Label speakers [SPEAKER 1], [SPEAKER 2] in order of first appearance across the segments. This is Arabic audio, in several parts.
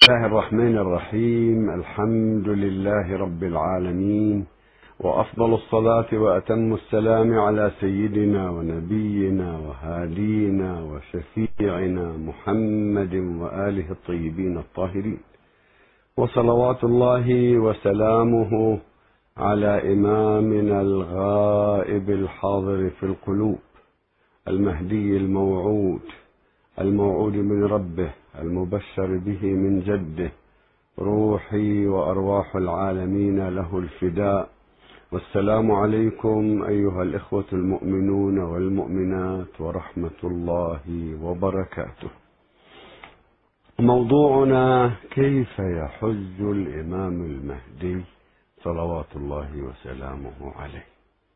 [SPEAKER 1] الله الرحمن الرحيم. الحمد لله رب العالمين، وأفضل الصلاة وأتم السلام على سيدنا ونبينا وهادينا وشفيعنا محمد وآله الطيبين الطاهرين، وصلوات الله وسلامه على إمامنا الغائب الحاضر في القلوب، المهدي الموعود من ربه، المبشر به من جده، روحي وأرواح العالمين له الفداء. والسلام عليكم أيها الإخوة المؤمنون والمؤمنات ورحمة الله وبركاته. موضوعنا: كيف يحج الإمام المهدي صلوات الله وسلامه عليه؟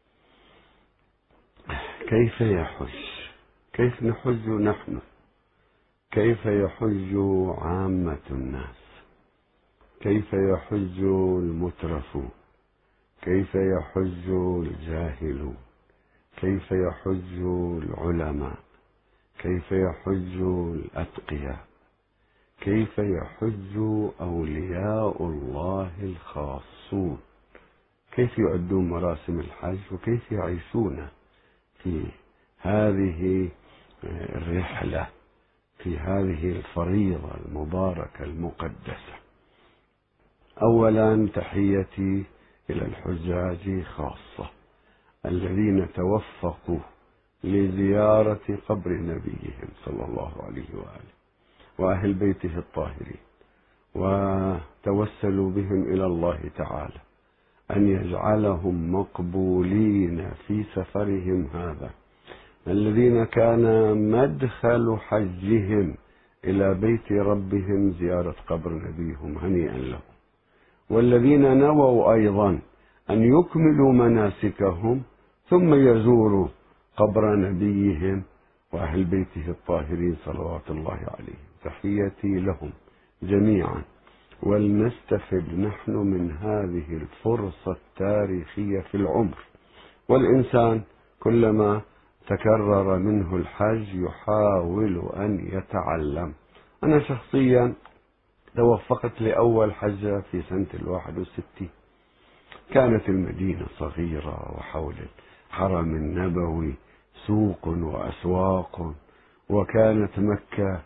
[SPEAKER 1] كيف يحج؟ كيف نحج نحن؟ كيف يحج عامة الناس؟ كيف يحج المترفون؟ كيف يحج الجاهلون؟ كيف يحج العلماء؟ كيف يحج الأتقياء؟ كيف يحج أولياء الله الخاصون؟ كيف يؤدون مراسم الحج وكيف يعيشون في هذه الرحلة، في هذه الفريضة المباركة المقدسة؟ أولا، تحيتي إلى الحجاج خاصة الذين توفقوا لزيارة قبر نبيهم صلى الله عليه وآله وأهل بيته الطاهرين، وتوسلوا بهم إلى الله تعالى أن يجعلهم مقبولين في سفرهم هذا، الذين كان مدخل حجهم إلى بيت ربهم زيارة قبر نبيهم، هنيئا لهم. والذين نووا أيضا أن يكملوا مناسكهم ثم يزوروا قبر نبيهم وأهل بيته الطاهرين صلوات الله عليهم، تحياتي لهم جميعا. ولنستفد نحن من هذه الفرصة التاريخية في العمر، والإنسان كلما تكرر منه الحج يحاول أن يتعلم. أنا شخصيا توفقت لأول حجة في سنة 61. كانت المدينة صغيرة، وحول الحرم النبوي سوق وأسواق، وكانت مكة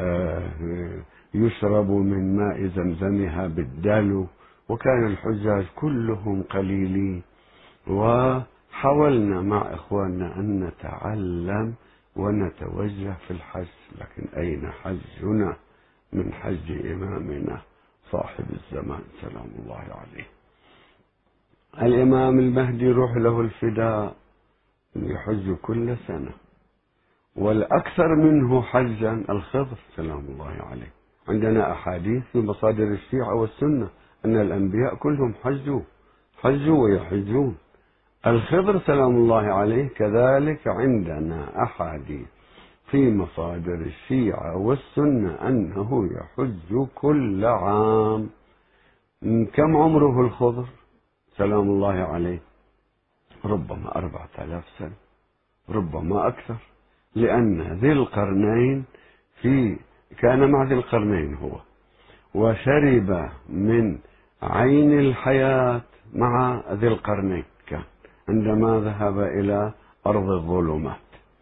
[SPEAKER 1] يشرب من ماء زمزمها بالدلو، وكان الحجاج كلهم قليلين، وحاولنا مع إخواننا أن نتعلم ونتوجه في الحج، لكن أين حجنا من حج إمامنا صاحب الزمان سلام الله عليه؟ الإمام المهدي روح له الفداء يحج كل سنة، والأكثر منه حجا الخضر سلام الله عليه. عندنا أحاديث في مصادر الشيعة والسنة أن الأنبياء كلهم حجوا ويحجون. الخضر سلام الله عليه كذلك عندنا أحاديث في مصادر الشيعة والسنة أنه يحج كل عام. كم عمره الخضر سلام الله عليه؟ ربما 4000 سنة، ربما أكثر، لأن ذي القرنين كان مع ذي القرنين هو، وشرب من عين الحياة مع ذي القرنين كان عندما ذهب إلى أرض الظلمات.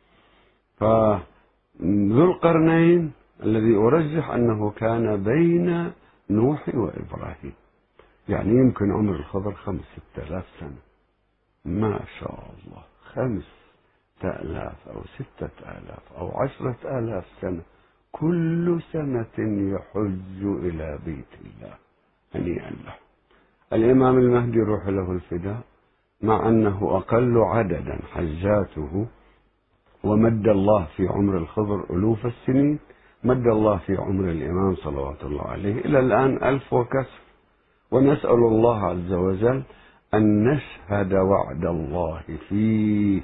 [SPEAKER 1] فذو القرنين الذي أرجح أنه كان بين نوح وإبراهيم، يعني يمكن عمر الخضر 5000 سنة ما شاء الله، 5000 أو 6000 أو 10,000 سنة، كل سنة يحج إلى بيت الله، هنيئا له. الإمام المهدي روح له الفداء، مع أنه أقل عددا حجاته، ومد الله في عمر الخضر ألوف السنين، مد الله في عمر الإمام صلوات الله عليه إلى الآن 1000 وكسر. ونسأل الله عز وجل أن نشهد وعد الله فيه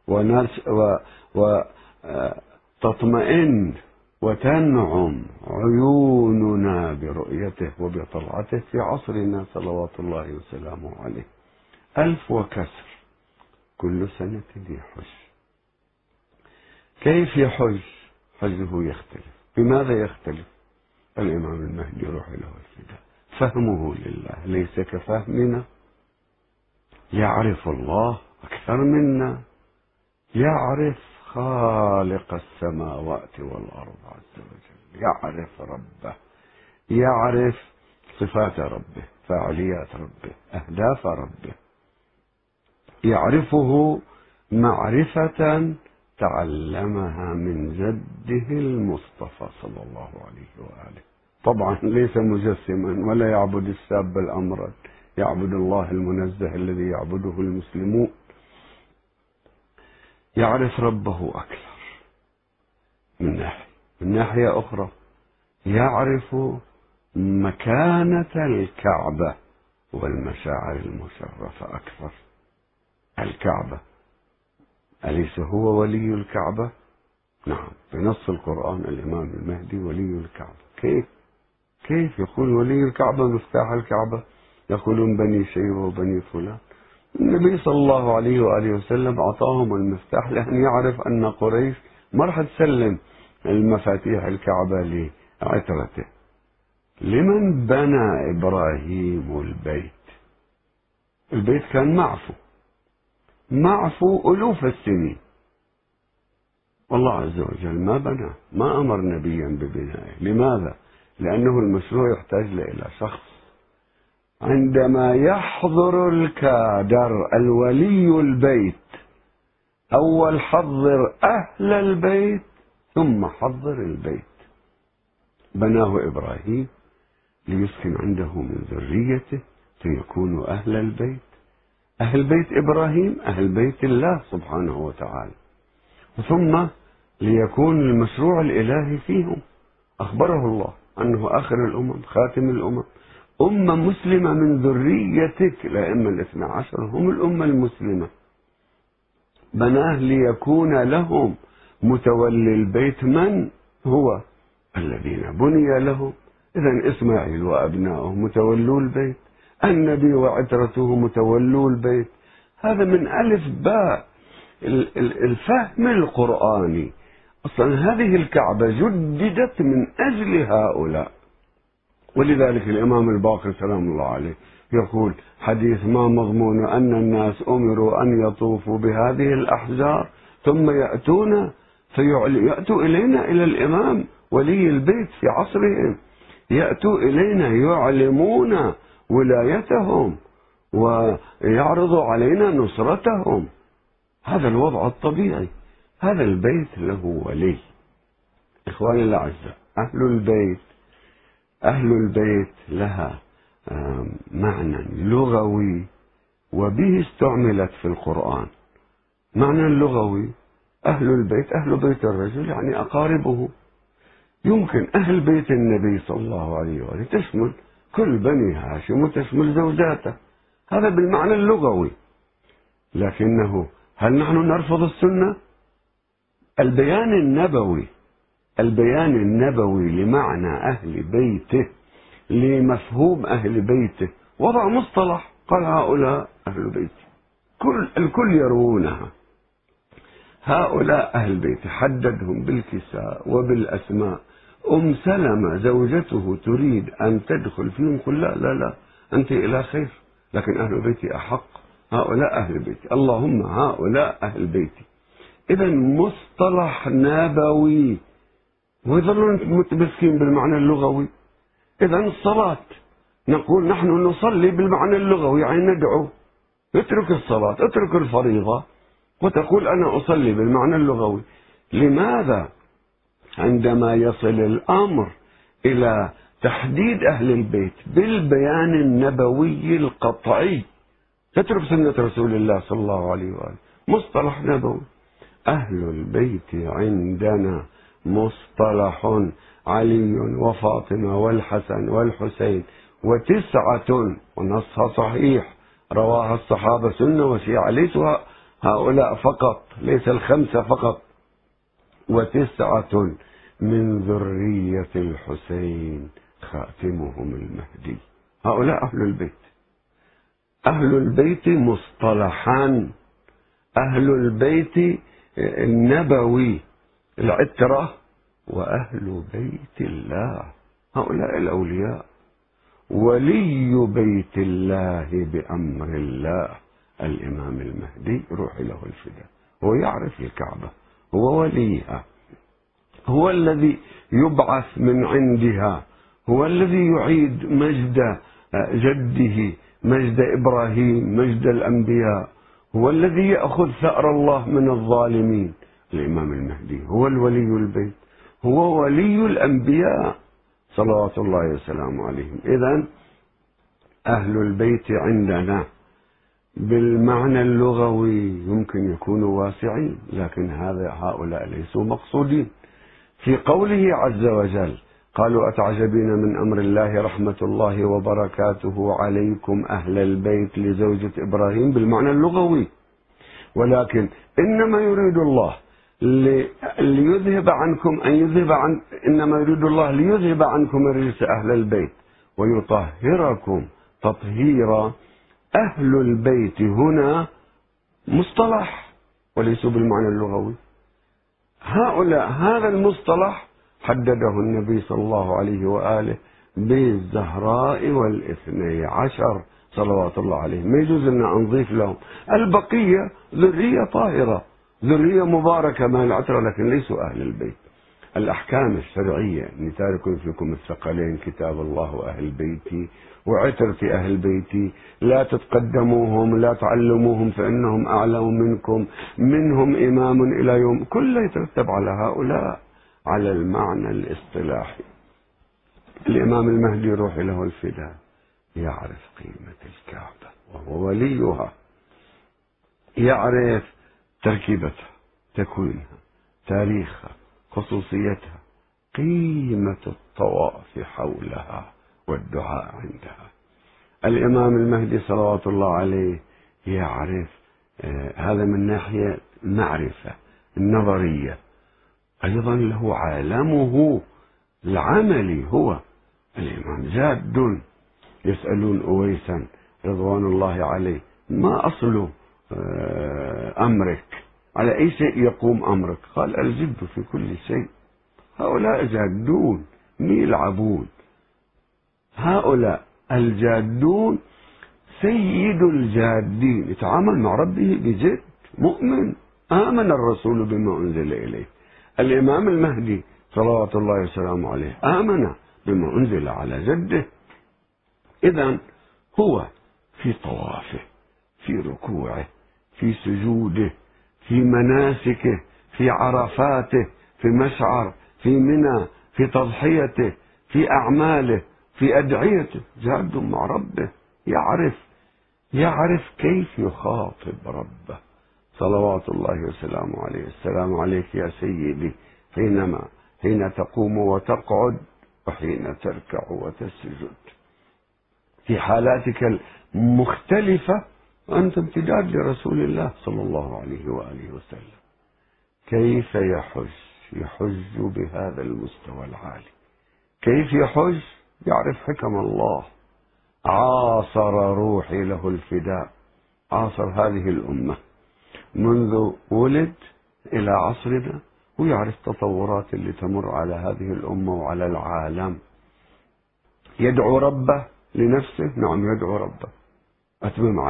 [SPEAKER 1] وتطمئن وتنعم عيوننا برؤيته وبطلعته في عصرنا صلوات الله وسلامه عليه. 1000 وكسر كل سنة يحج. كيف يحج؟ حجه يختلف. بماذا يختلف؟ الإمام المهدي روح له الفداء فهمه لله ليس كفهمنا، يعرف الله أكثر منا، يعرف خالق السماوات والأرض عز وجل، يعرف ربه، يعرف صفات ربه، فعاليات ربه، أهداف ربه، يعرفه معرفة تعلمها من جده المصطفى صلى الله عليه وآله. طبعا ليس مجسما ولا يعبد الساب الأمرد، يعبد الله المنزه الذي يعبده المسلمون. يعرف ربه أكثر من ناحية أخرى يعرف مكانة الكعبة والمشاعر المشرفة أكثر. الكعبة، أليس هو ولي الكعبة؟ نعم، بنص القرآن الإمام المهدي ولي الكعبة. كيف يقول ولي الكعبة مفتاح الكعبة؟ يقولون بني شيبة وبني فلان. النبي صلى الله عليه وآله وسلم أعطاهم المفتاح لأن يعرف أن قريش ما راح تسلم المفاتيح الكعبة لعترته. لمن بنى إبراهيم البيت؟ البيت كان معفو ألوف السنين، والله عز وجل ما بناه، ما أمر نبيا ببنائه. لماذا؟ لأنه المشروع يحتاج إلى شخص. عندما يحضر الكادر الولي البيت، أول حضر أهل البيت ثم حضر البيت. بناه إبراهيم ليسكن عنده من ذريته فيكونوا أهل البيت. أهل بيت إبراهيم أهل بيت الله سبحانه وتعالى، ثم ليكون المشروع الإلهي فيهم. أخبره الله أنه آخر الأمم خاتم الأمم، أمة مسلمة من ذريتك. الأئمة الاثنى عشر هم الأمة المسلمة. بناه ليكون لهم متولي البيت. من هو؟ الذين بني لهم. إذن إسماعيل وأبناؤه متولو البيت، النبي وعترته متولو البيت. هذا من ألف باء الفهم القرآني. أصلا هذه الكعبة جددت من أجل هؤلاء. ولذلك الإمام الباقر سلام الله عليه يقول حديث ما مضمون أن الناس أمروا أن يطوفوا بهذه الأحجار ثم يأتوا إلينا إلى الإمام ولي البيت في عصرهم، يأتوا إلينا يعلمون ولايتهم ويعرضوا علينا نصرتهم. هذا الوضع الطبيعي. هذا البيت له ولي. إخواني الأعزاء، أهل البيت لها معنى لغوي وبه استعملت في القرآن. معنى اللغوي أهل البيت، أهل بيت الرجل يعني أقاربه. يمكن أهل بيت النبي صلى الله عليه وآله تشمل كل بني هاشم وتشمل زوجاته، هذا بالمعنى اللغوي. لكنه هل نحن نرفض السنة؟ البيان النبوي لمعنى أهل بيته، لمفهوم أهل بيته، وضع مصطلح قال هؤلاء أهل بيتي، الكل يروونها. هؤلاء أهل بيته حددهم بالكساء وبالأسماء. سلمة زوجته تريد أن تدخل فيهم، قل لا أنت إلى خير، لكن أهل بيتي أحق. هؤلاء أهل بيتي، اللهم هؤلاء أهل بيتي. إذا مصطلح نبوي، ويظلون متمسكين بالمعنى اللغوي. إذا الصلاة نقول نحن نصلي بالمعنى اللغوي، يعني ندعو. اترك الصلاة، اترك الفريضة وتقول أنا أصلي بالمعنى اللغوي. لماذا؟ عندما يصل الأمر إلى تحديد أهل البيت بالبيان النبوي القطعي، تترك سنة رسول الله صلى الله عليه وآله. مصطلح نبوي. أهل البيت عندنا مصطلح علي وفاطمة والحسن والحسين وتسعة، ونصها صحيح رواها الصحابة سنة وشيعة، ليسوا هؤلاء فقط، ليس الخمسة فقط، وتسعة من ذرية الحسين خاتمهم المهدي. هؤلاء أهل البيت. أهل البيت مصطلحان. أهل البيت النبوي العترة، وأهل بيت الله هؤلاء الأولياء. ولي بيت الله بأمر الله الإمام المهدي روح له الفداء، هو يعرف الكعبة، هو وليها، هو الذي يبعث من عندها، هو الذي يعيد مجد جده، مجد إبراهيم، مجد الأنبياء، هو الذي يأخذ ثأر الله من الظالمين. الإمام المهدي هو الولي البيت، هو ولي الأنبياء صلوات الله وسلامه عليهم. إذن أهل البيت عندنا بالمعنى اللغوي يمكن يكونوا واسعين، لكن هؤلاء ليسوا مقصودين. في قوله عز وجل قالوا أتعجبين من أمر الله رحمة الله وبركاته عليكم أهل البيت لزوجة إبراهيم بالمعنى اللغوي، ولكن إنما يريد الله ليذهب عنكم إنما يريد الله ليذهب عنكم الرجس أهل البيت ويطهركم تطهيرا. أهل البيت هنا مصطلح وليسوا بالمعنى اللغوي. هؤلاء هذا المصطلح حدده النبي صلى الله عليه وآله بالزهراء والاثني عشر صلوات الله عليه، ما يجوز أن نضيف لهم. البقية ذرية طاهرة، ذرية مباركة ما العترة، لكن ليسوا أهل البيت. الأحكام الشرعية إني تارك فيكم الثقلين كتاب الله وأهل بيتي وعترة أهل بيتي، لا تتقدموهم لا تعلموهم فإنهم أعلم منكم، منهم إمام إلى يوم، كله يترتب على هؤلاء على المعنى الاصطلاحي. الإمام المهدي روح له الفداء يعرف قيمة الكعبة وهو وليها، يعرف تركيبتها، تكوينها، تاريخها، خصوصيتها، قيمة الطواف حولها والدعاء عندها. الإمام المهدي صلوات الله عليه يعرف هذا من ناحية معرفة النظرية، أيضا له عالمه العملي. هو الإمام جاد يسألون أويسا رضوان الله عليه ما أصل أمرك، على أي شيء يقوم أمرك؟ قال الجد في كل شيء. هؤلاء جادون يلعبون، هؤلاء الجادون سيد الجادين، يتعامل مع ربه بجد، مؤمن، آمن الرسول بما أنزل إليه. الإمام المهدي صلوات الله وسلامه عليه آمن بما أنزل على جده. إذن هو في طوافه، في ركوعه، في سجوده، في مناسكه، في عرفاته، في مشعر، في منى، في تضحيته، في أعماله، في أدعيته، جاد مع ربه، يعرف كيف يخاطب ربه صلوات الله وسلامه عليه. السلام عليك يا سيدي حين تقوم وتقعد وحين تركع وتسجد، في حالاتك المختلفة وأنت امتداد لرسول الله صلى الله عليه وآله وسلم. كيف يحج بهذا المستوى العالي. كيف يحج؟ يعرف حكم الله. عاصر روحي له الفداء، عاصر هذه الأمة منذ ولد إلى عصرنا، ويعرف التطورات اللي تمر على هذه الأمة وعلى العالم. يدعو ربه لنفسه، نعم يدعو ربه. أتمم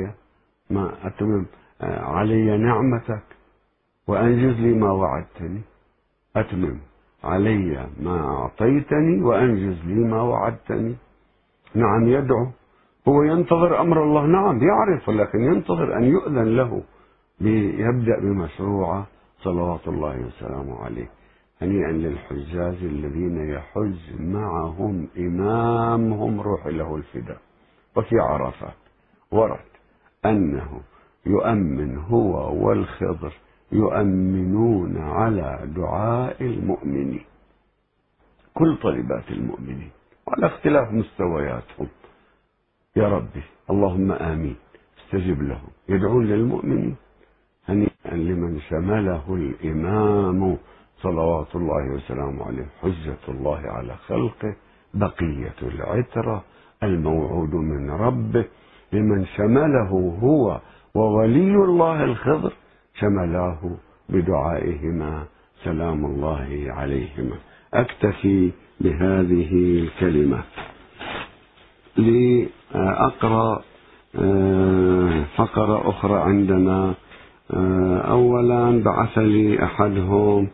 [SPEAKER 1] علي نعمتك وأنجز لي ما وعدتني، أتمم علي ما أعطيتني وأنجز لي ما وعدتني. نعم يدعو، هو ينتظر أمر الله، نعم يعرف، ولكن ينتظر أن يؤذن له يبدأ بمشروعه صلوات الله وسلامه عليه. هنيئا للحجاج الذين يحج معهم إمامهم روح له الفداء. وفي عرفات ورد أنه يؤمن هو والخضر يؤمنون على دعاء المؤمنين، كل طلبات المؤمنين وعلى اختلاف مستوياتهم. يا ربي اللهم آمين، استجب لهم، يدعون للمؤمنين. هنيئا لمن شمله الإمام صلوات الله وسلامه عليه، حجة الله على خلقه، بقية العترة، الموعود من ربه. لمن شمله هو وولي الله الخضر شملاه بدعائهما سلام الله عليهما. أكتفي بهذه الكلمة. لأقرأ فقرة أخرى عندنا. أولا بعث لي أحدهم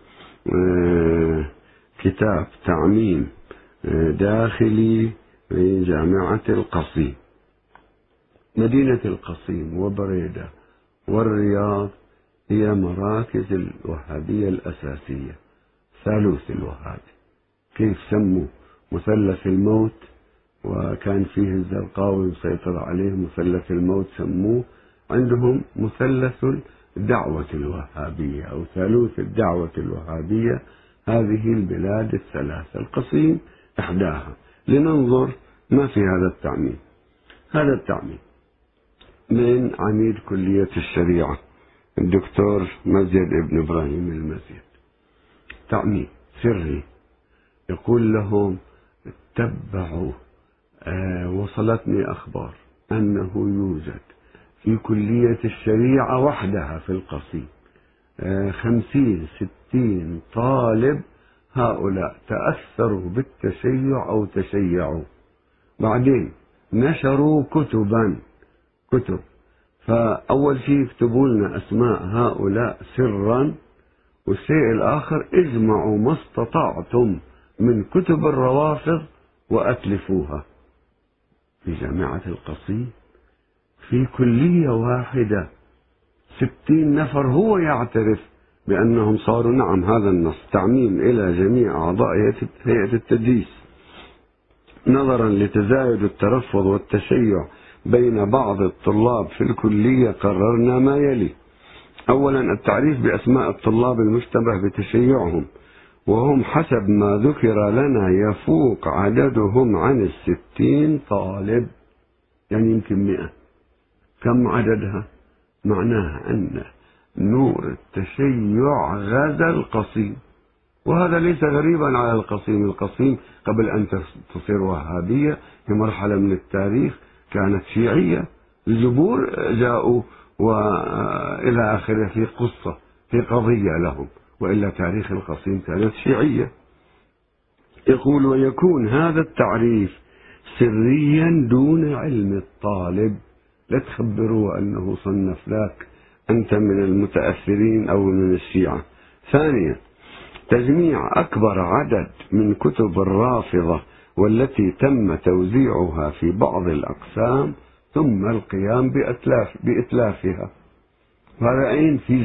[SPEAKER 1] كتاب تعميم داخلي في جامعة القصيم. مدينة القصيم وبريدة والرياض هي مراكز الوهابية الأساسية، ثالوث الوهابي. كيف سموا مثلث الموت، وكان فيه الزرقاوي مسيطر عليه مثلث الموت، سموه عندهم مثلث الدعوة الوهابية أو ثالوث الدعوة الوهابية. هذه البلاد الثلاثة، القصيم إحداها. لننظر ما في هذا التعميم. هذا التعميم من عميد كلية الشريعة الدكتور مزيد ابن إبراهيم المزيد. تعميم سري يقول لهم اتبعوا. وصلتني أخبار أنه يوجد في كلية الشريعة وحدها في القصيم 50-60 طالب هؤلاء تأثروا بالتشيع أو تشيعوا، بعدين نشروا كتب. فأول شيء يكتبوا لنا أسماء هؤلاء سرا، والشيء الآخر اجمعوا ما استطعتم من كتب الروافض وأتلفوها. في جامعة القصيم في كلية واحدة 60 نفر هو يعترف بأنهم صاروا، نعم هذا النص تعميم إلى جميع أعضاء هيئة التدريس. نظرا لتزايد الترفض والتشيع بين بعض الطلاب في الكلية قررنا ما يلي. أولا التعريف بأسماء الطلاب المشتبه بتشيعهم، وهم حسب ما ذكر لنا يفوق عددهم عن 60 طالب، يعني يمكن 100. كم عددها؟ معناها أن نور التشيع غزا القصيم، وهذا ليس غريبا على القصيم. القصيم قبل أن تصير وهابية في مرحلة من التاريخ كانت شيعية، الجبور جاءوا وإلى آخره في قصة في قضية لهم، وإلا تاريخ القصيم كانت شيعية. يقول ويكون هذا التعريف سريا دون علم الطالب، لا تخبروا أنه صنف لك أنت من المتأثرين أو من الشيعة. ثانيا تجميع أكبر عدد من كتب الرافضة والتي تم توزيعها في بعض الأقسام ثم القيام بإتلافها. وهذا أين؟ في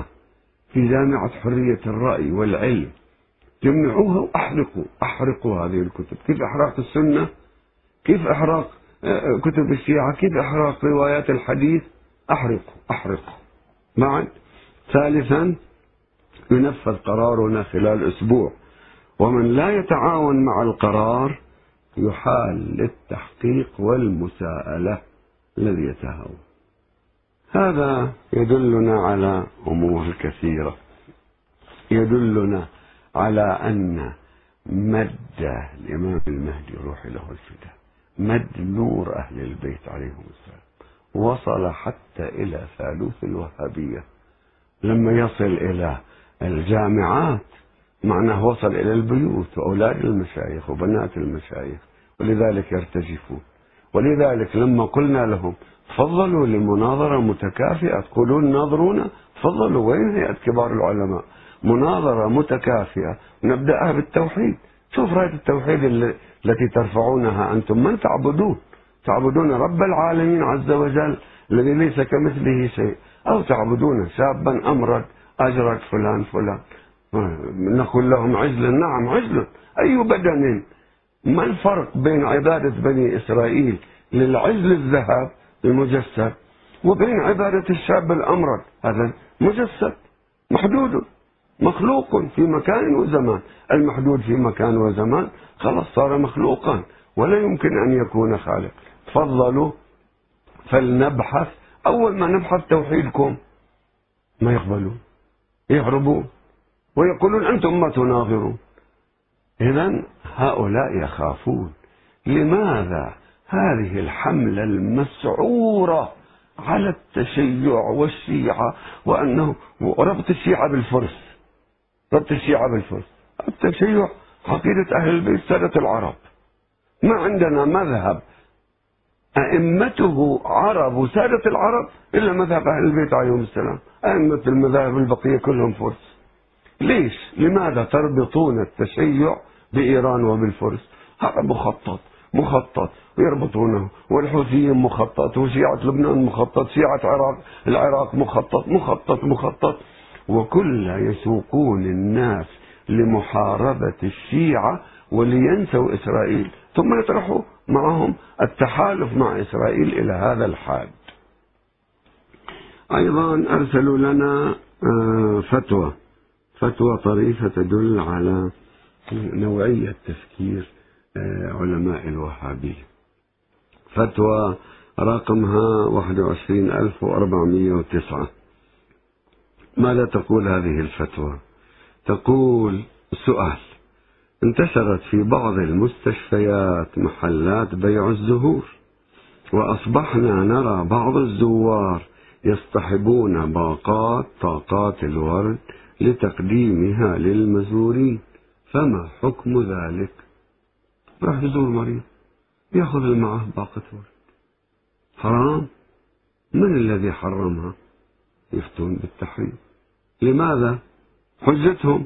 [SPEAKER 1] جامعة حرية الرأي والعلم. جمعوها وأحرقوا هذه الكتب. كيف إحراق السنة؟ كيف إحراق كتب الشيعة؟ كيف إحراق روايات الحديث؟ أحرقوا معا. ثالثا ينفذ قرارنا خلال أسبوع، ومن لا يتعاون مع القرار يحال للتحقيق والمساءلة الذي يتهاون. هذا يدلنا على أمور كثيرة. يدلنا على أن مد الإمام المهدي روح له الفداء، مد نور أهل البيت عليهم السلام، وصل حتى إلى ثالوث الوهابية. لما يصل إلى الجامعات معناه وصل إلى البيوت وأولاد المشايخ وبنات المشايخ، ولذلك يرتجفون. ولذلك لما قلنا لهم تفضلوا لمناظرة متكافئة، تقولون ناظرونا، تفضلوا. وين هيئة كبار العلماء؟ مناظرة متكافئة نبدأها بالتوحيد. شوف راية التوحيد التي ترفعونها أنتم، من تعبدون رب العالمين عز وجل الذي ليس كمثله شيء، أو تعبدون شابا أمرد أجرد فلان نقول لهم عجل. نعم عجل، أي بدن. ما الفرق بين عبادة بني إسرائيل للعجل الذهب المجسد وبين عبادة الشاب الأمرد؟ هذا مجسد محدود مخلوق في مكان وزمان. المحدود في مكان وزمان خلاص صار مخلوقا ولا يمكن أن يكون خالق. تفضلوا فلنبحث. أول ما نبحث توحيدكم ما يقبلون، يهربون ويقولون أنتم ما تناظرون. إذن هؤلاء يخافون. لماذا هذه الحملة المسعورة على التشيع والشيعة، وأنه ربط الشيعة بالفرس؟ التشيع عقيدة أهل البيت سادة العرب. ما عندنا مذهب أئمته عرب وسادة العرب إلا مذهب أهل البيت عليهم السلام. أئمة المذاهب البقية كلهم فرس. ليش؟ لماذا تربطون التشيع بإيران وبالفرس؟ هذا مخطط ويربطونه، والحوثيين مخطط، وشيعة لبنان مخطط، شيعة العراق مخطط، وكل يسوقون الناس لمحاربة الشيعة ولينسوا إسرائيل، ثم يطرحوا معهم التحالف مع إسرائيل إلى هذا الحد. أيضا أرسلوا لنا فتوى طريفة تدل على نوعية تفكير علماء الوهابية. فتوى رقمها 21409. ماذا تقول هذه الفتوى؟ تقول: سؤال: انتشرت في بعض المستشفيات محلات بيع الزهور، وأصبحنا نرى بعض الزوار يصطحبون طاقات الورد لتقديمها للمزورين، فما حكم ذلك؟ راح يزور مريض يأخذ معه باقة ورد، حرام؟ من الذي حرمها؟ يفتون بالتحريم. لماذا؟ حجتهم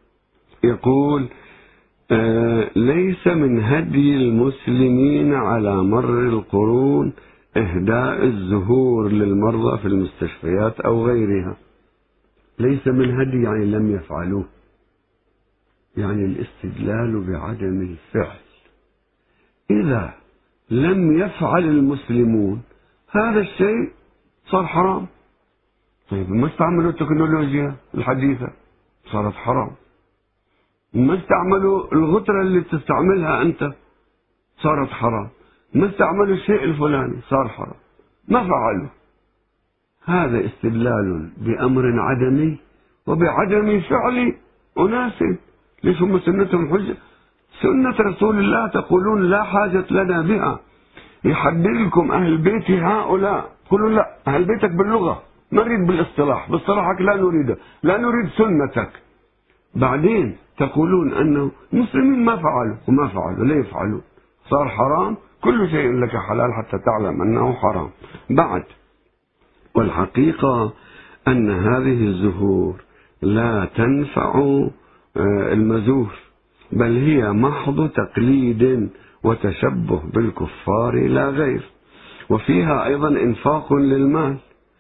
[SPEAKER 1] يقول: ليس من هدي المسلمين على مر القرون إهداء الزهور للمرضى في المستشفيات أو غيرها. ليس من هدي يعني لم يفعلوه، يعني الاستدلال بعدم الفعل. إذا لم يفعل المسلمون هذا الشيء صار حرام. طيب ما استعملوا التكنولوجيا الحديثة صارت حرام. ما استعملوا الغترة اللي تستعملها أنت صارت حرام. ما استعملوا الشيء الفلاني صار حرام. ما فعلوا. هذا استدلال بأمر عدمي وبعدم فعل أناس. ليش هم سنتهم حجة؟ سنة رسول الله تقولون لا حاجة لنا بها. يحدد لكم أهل بيت هؤلاء، قولوا لا، أهل بيتك باللغة، ما نريد بالاصطلاح، باصطلاحك لا نريده، لا نريد سنتك. بعدين تقولون أنه المسلمين ما فعلوا، وما فعلوا، لا يفعلوا، صار حرام. كل شيء لك حلال حتى تعلم أنه حرام. بعد، والحقيقة أن هذه الزهور لا تنفع المزور، بل هي محض تقليد وتشبه بالكفار لا غير، وفيها أيضا إنفاق للمال،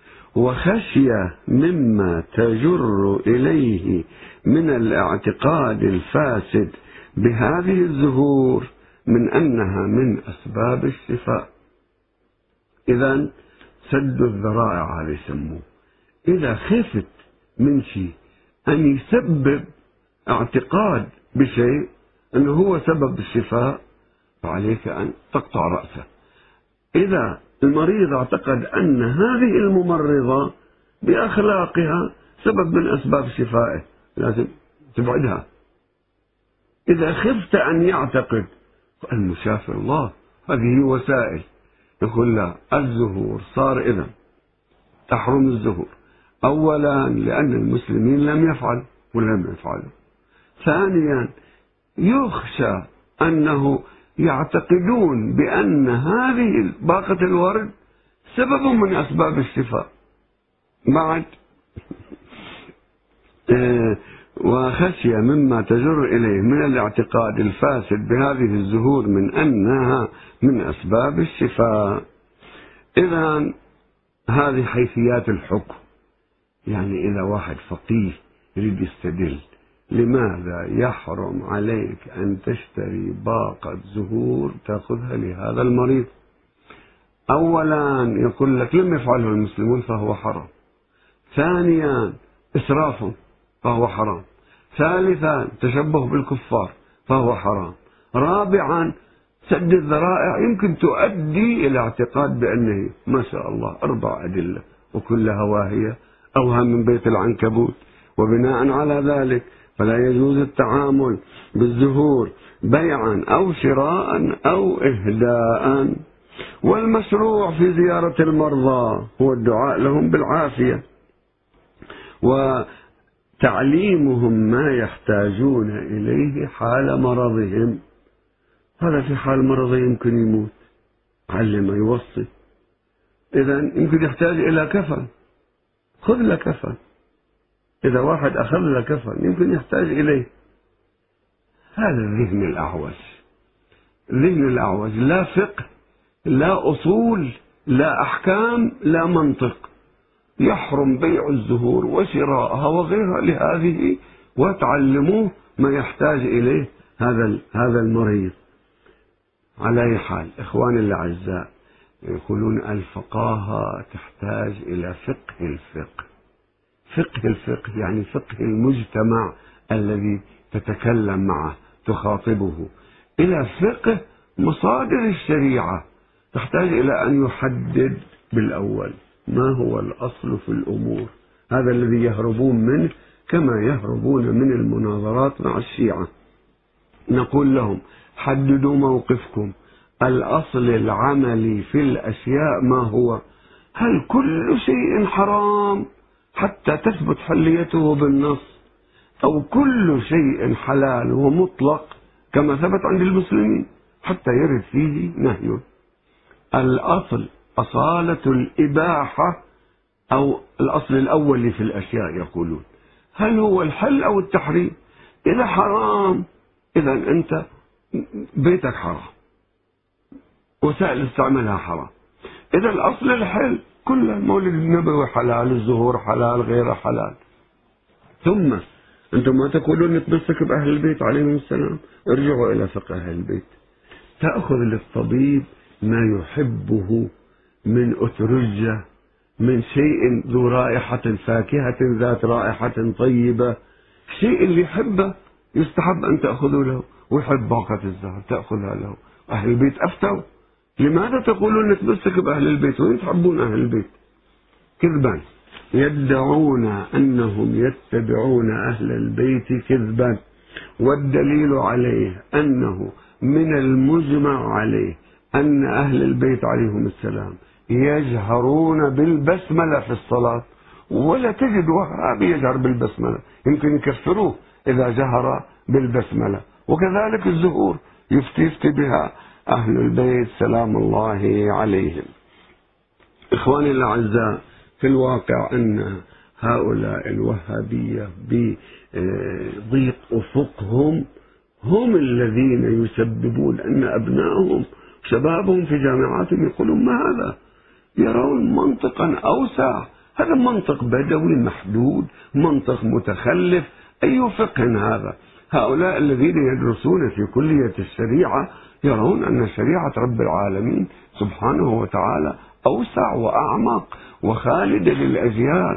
[SPEAKER 1] وخشية مما تجر إليه من الاعتقاد الفاسد بهذه الزهور من أنها من أسباب الشفاء. إذن سد الذرائع هذا يسموه. إذا خفت من شيء أن يسبب اعتقاد بشيء أنه هو سبب الشفاء، فعليك أن تقطع رأسه. إذا المريض اعتقد أن هذه الممرضة بأخلاقها سبب من أسباب شفائه، لازم تبعدها. إذا خفت أن يعتقد المشافي الله، هذه وسائل، يقول لا، الزهور صار إذن تحرم الزهور. أولا لأن المسلمين لم يفعلوا ولم يفعلوا. ثانيا يخشى أنه يعتقدون بأن هذه باقة الورد سبب من أسباب الشفاء. بعد، وخشية مما تجر إليه من الاعتقاد الفاسد بهذه الزهور من أنها من أسباب الشفاء. إذن هذه حيثيات الحكم. يعني إذا واحد فقيه يريد يستدل، لماذا يحرم عليك أن تشتري باقة زهور تأخذها لهذا المريض؟ أولا يقول لك لم يفعله المسلمون فهو حرام. ثانيا إسراف فهو حرام. ثالثا تشبه بالكفار فهو حرام. رابعا سد الذرائع يمكن تؤدي إلى اعتقاد بأنه ما شاء الله 4 أدلة وكلها واهية أوهم من بيت العنكبوت. وبناء على ذلك فلا يجوز التعامل بالزهور بيعا أو شراء أو إهداء. والمشروع في زيارة المرضى هو الدعاء لهم بالعافية، تعليمهم ما يحتاجون إليه حال مرضهم. هذا في حال مرضه يمكن يموت، علم يوصي. إذا يمكن يحتاج إلى كفن، خذ له كفن. إذا واحد أخذ له كفن يمكن يحتاج إليه. هذا الذهن الأعوج، الذهن الأعوج، لا فقه، لا أصول، لا أحكام، لا منطق. يحرم بيع الزهور وشراءها وغيرها لهذه، وتعلموه ما يحتاج إليه هذا المريض. على أي حال إخواني الأعزاء، يقولون الفقاهة تحتاج إلى فقه الفقه. فقه الفقه يعني فقه المجتمع الذي تتكلم معه تخاطبه، إلى فقه مصادر الشريعة. تحتاج إلى أن يحدد بالأول ما هو الأصل في الأمور. هذا الذي يهربون منه، كما يهربون من المناظرات مع الشيعة. نقول لهم حددوا موقفكم، الأصل العملي في الأشياء ما هو؟ هل كل شيء حرام حتى تثبت حليته بالنص، أو كل شيء حلال ومطلق كما ثبت عند المسلمين حتى يرد فيه نهي؟ الأصل أصالة الإباحة، أو الأصل الأول في الأشياء يقولون هل هو الحل أو التحريم؟ إذا حرام إذا أنت بيتك حرام، وسائل استعمالها حرام. إذا الأصل الحل، كل المولد النبوي حلال، الزهور حلال، غيره حلال. ثم أنتم ما تقولون نتمسك بأهل البيت عليهم السلام؟ ارجعوا إلى فقه أهل البيت. تأخذ للطبيب ما يحبه من أترجة، من شيء ذو رائحة، فاكهة ذات رائحة طيبة، شيء اللي يحبه يستحب أن تأخذه له، ويحب باقة الزهر تأخذها له. أهل البيت أفتوا. لماذا تقولون نتمسك بأهل البيت وين تحبون أهل البيت؟ كذبا، يدعون أنهم يتبعون أهل البيت كذبا، والدليل عليه أنه من المجمع عليه أن أهل البيت عليهم السلام يجهرون بالبسملة في الصلاة، ولا تجد وهابي يجهر بالبسملة، يمكن يكفروه إذا جهر بالبسملة. وكذلك الزهور يفتي بها أهل البيت سلام الله عليهم. إخواني الأعزاء، في الواقع أن هؤلاء الوهابية بضيق أفقهم هم الذين يسببون أن أبنائهم شبابهم في جامعاتهم يقولون ما هذا، يرون منطقا أوسع. هذا منطق بدوي محدود، منطق متخلف، أي فقه هذا؟ هؤلاء الذين يدرسون في كلية الشريعة يرون أن شريعة رب العالمين سبحانه وتعالى أوسع وأعمق وخالدة للأجيال،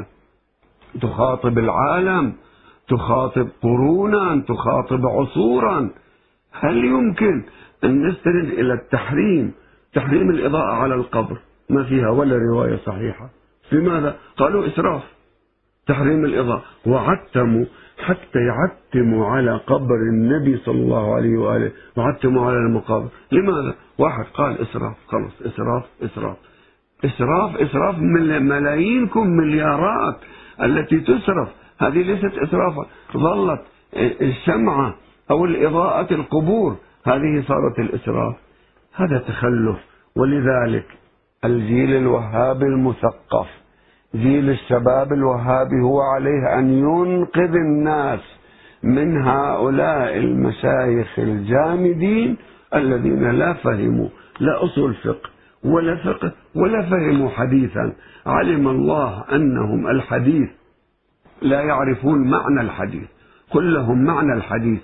[SPEAKER 1] تخاطب العالم، تخاطب قرونا، تخاطب عصورا. هل يمكن أن نستند إلى التحريم، تحريم الإضاءة على القبر؟ ما فيها ولا رواية صحيحة. لماذا؟ قالوا إسراف، تحريم الإضاءة، وعتموا حتى يعتموا على قبر النبي صلى الله عليه وآله، وعتموا على المقابر. لماذا؟ واحد قال إسراف، خلص إسراف إسراف إسراف إسراف، ملايينكم مليارات التي تسرف، هذه ليست إسرافا. ظلت الشمعة أو الإضاءة القبور، هذه صارت الإسراف. هذا تخلف. ولذلك الجيل الوهابي المثقف، جيل الشباب الوهابي، هو عليه أن ينقذ الناس من هؤلاء المشايخ الجامدين الذين لا فهموا لا أصول فقه ولا فقه ولا فهموا حديثا. علم الله أنهم الحديث لا يعرفون معنى الحديث. قل لهم معنى الحديث،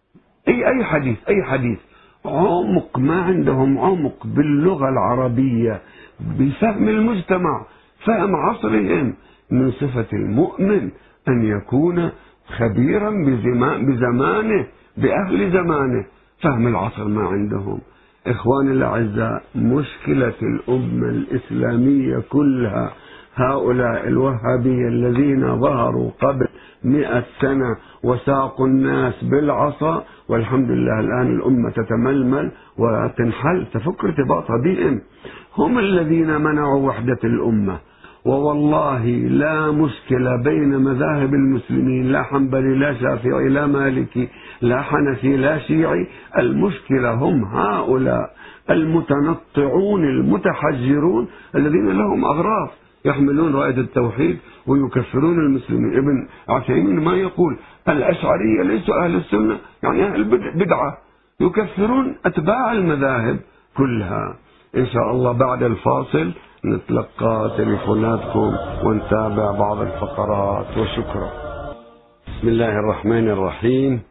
[SPEAKER 1] أي حديث، أي حديث. عمق، ما عندهم عمق باللغة العربية، بفهم المجتمع، فهم عصرهم. من صفة المؤمن أن يكون خبيرا بزمانه، بأهل زمانه. فهم العصر ما عندهم. إخواني الأعزاء، مشكلة الأمة الإسلامية كلها هؤلاء الوهابية الذين ظهروا قبل 100 سنة وساقوا الناس بالعصا، والحمد لله الآن الأمة تتململ وتنحل، تفك ارتباطها بهم. هم الذين منعوا وحدة الأمة، ووالله لا مشكلة بين مذاهب المسلمين، لا حنبلي لا شافعي لا مالكي لا حنفي لا شيعي، المشكلة هم هؤلاء المتنطعون المتحجرون الذين لهم أغراض، يحملون راية التوحيد ويكفرون المسلمين. ابن عثيمين ما يقول الأشعرية ليسوا أهل السنة، يعني أهل بدعة، يكفرون أتباع المذاهب كلها. إن شاء الله بعد الفاصل نتلقى تليفوناتكم ونتابع بعض الفقرات، وشكرا. بسم الله الرحمن الرحيم.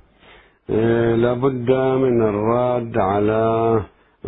[SPEAKER 1] لابد من الرد على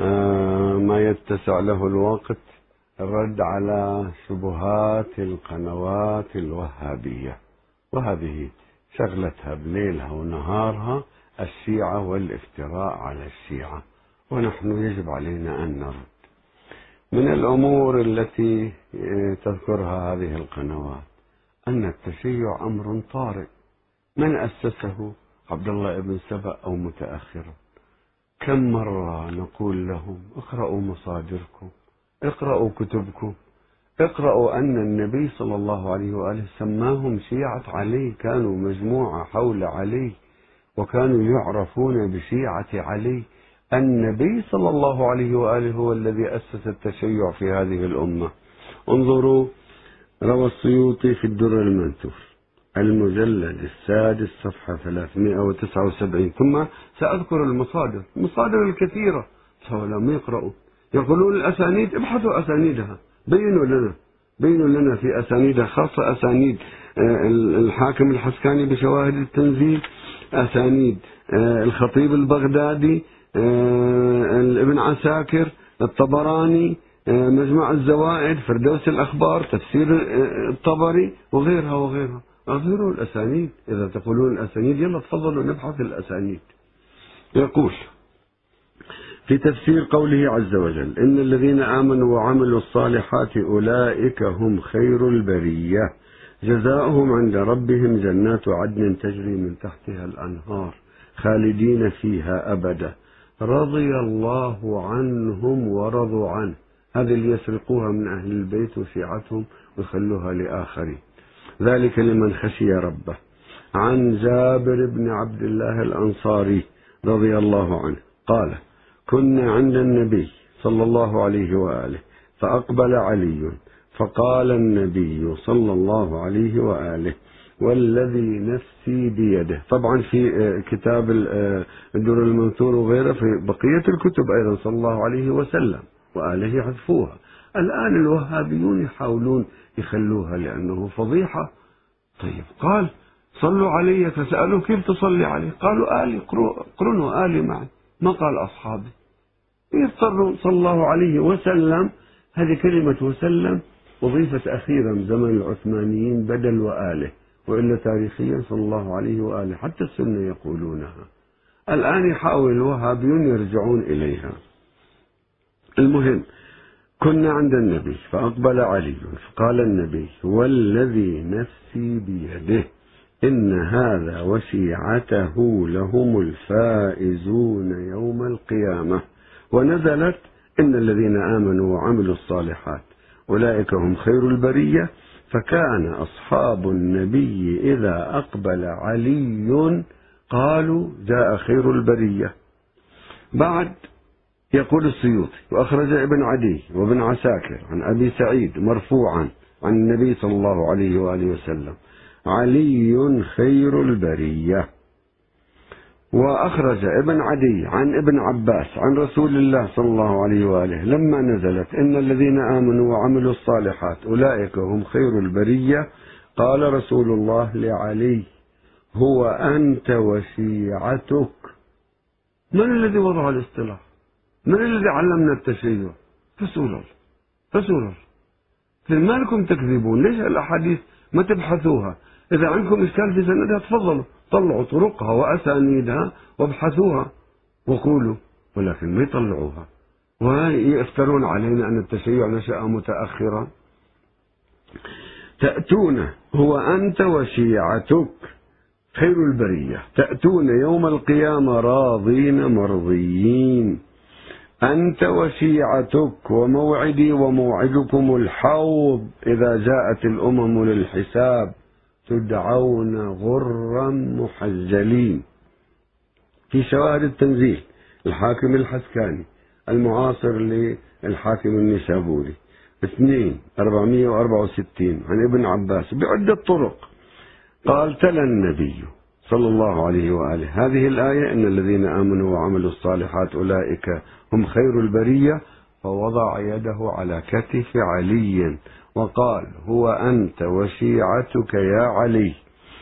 [SPEAKER 1] ما يتسع له الوقت، الرد على شبهات القنوات الوهابية، وهذه شغلتها بليلها ونهارها الشيعة والافتراء على الشيعة، ونحن يجب علينا أن نرد. من الأمور التي تذكرها هذه القنوات أن التشيع أمر طارئ، من أسسه؟ عبد الله بن سبأ أو متأخرا. كم مرة نقول لهم اقرأوا مصادركم، اقرأوا كتبكم، اقرأوا أن النبي صلى الله عليه وآله سماهم شيعة علي، كانوا مجموعة حول علي وكانوا يعرفون بشيعة علي. النبي صلى الله عليه وآله هو الذي أسس التشيع في هذه الأمة. انظروا روى السيوطي في الدر المنثور المجلد السادس صفحة 379. ثم سأذكر المصادر الكثيرة، فلم يقرأوا يقولون الأسانيد، ابحثوا أسانيدها، بينوا لنا في أسانيدها، خاصة أسانيد الحاكم الحسكاني بشواهد التنزيل، أسانيد الخطيب البغدادي، ابن عساكر، الطبراني، مجمع الزوائد، فردوس الأخبار، تفسير الطبري، وغيرها. أظهروا الأسانيد. إذا تقولون الأسانيد يلا تفضلوا نبحث الأسانيد. يقول في تفسير قوله عز وجل إن الذين آمنوا وعملوا الصالحات أولئك هم خير البرية جزاؤهم عند ربهم جنات عدن تجري من تحتها الأنهار خالدين فيها أبدا رضي الله عنهم ورضوا عنه. هذه اللي يسرقوها من أهل البيت وشيعتهم ويخلوها لآخرين. ذلك لمن خشي ربه. عن جابر بن عبد الله الأنصاري رضي الله عنه قال كنا عند النبي صلى الله عليه وآله فأقبل علي فقال النبي صلى الله عليه وآله والذي نفسي بيده. طبعا في كتاب الدر المنثور وغيره، في بقية الكتب أيضا صلى الله عليه وسلم وآله يحذفوها. الآن الوهابيون يحاولون يخلوها لأنه فضيحة. طيب قال صلوا علي، فسألوا كيف تصلي عليه؟ قالوا آلي، قرنوا آلي معي، ما قال أصحابي. يضطرون صلى الله عليه وسلم. هذه كلمة وسلم أضيفت أخيرا زمن العثمانيين بدل وآله، وإلا تاريخيا صلى الله عليه وآله، حتى السنة يقولونها. الآن يحاول الوهابيون يرجعون إليها. المهم كنا عند النبي فأقبل علي فقال النبي والذي نفسي بيده إن هذا وشيعته لهم الفائزون يوم القيامة. ونزلت إن الذين آمنوا وعملوا الصالحات أولئك هم خير البرية. فكان أصحاب النبي إذا أقبل علي قالوا جاء خير البرية. بعد يقول السيوطي وأخرج ابن عدي وابن عساكر عن أبي سعيد مرفوعا عن النبي صلى الله عليه وآله وسلم علي خير البرية. وأخرج ابن عدي عن ابن عباس عن رسول الله صلى الله عليه وآله لما نزلت إن الذين آمنوا وعملوا الصالحات أولئك هم خير البرية قال رسول الله لعلي هو أنت وشيعتك. من الذي وضع الاصطلاح؟ من الذي علمنا التشيع؟ رسول الله. ما لكم تكذبون؟ ليش الأحاديث ما تبحثوها؟ إذا عندكم إشكال في سندها تفضلوا طلعوا طرقها وأسانيدها وابحثوها وقولوا، ولكن ما يطلعوها ويفترون علينا أن التشيع نشأ متأخرا. تأتون هو أنت وشيعتك خير البرية تأتون يوم القيامة راضين مرضيين أنت وشيعتك، وموعدي وموعدكم الحوض إذا جاءت الأمم للحساب تدعون غرا محجلين. في شواهد التنزيل الحاكم الحسكاني المعاصر للحاكم النيسابوري 2464 عن ابن عباس بعدة طرق قال: تلا النبي صلى الله عليه وآله هذه الآية: إن الذين آمنوا وعملوا الصالحات أولئك هم خير البرية، فوضع يده على كتف علي وقال: هو أنت وشيعتك يا علي،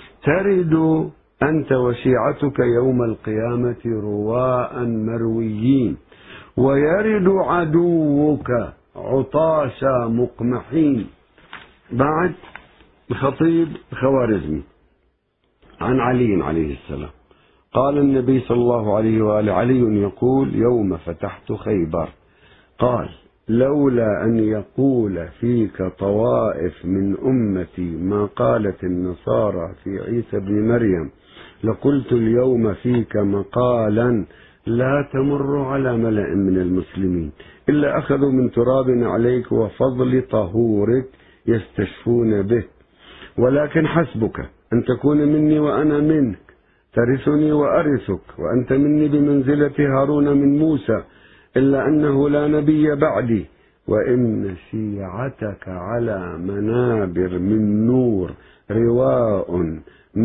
[SPEAKER 1] ترد أنت وشيعتك يوم القيامة رواء مرويين، ويرد عدوك عطاشا مقمحين. بعد الخطيب الخوارزمي عن علي عليه السلام قال النبي صلى الله عليه وآله: علي يقول يوم فتحت خيبر، قال: لولا أن يقول فيك طوائف من أمتي ما قالت النصارى في عيسى بن مريم لقلت اليوم فيك مقالا لا تمر على ملأ من المسلمين إلا أخذوا من تراب عليك وفضل طهورك يستشفون به، ولكن حسبك أن تكون مني وأنا منك، ترثني وأرثك، وأنت مني بمنزلة هارون من موسى، إلا أنه لا نبي بعدي، وإن شيعتك على منابر من نور رواء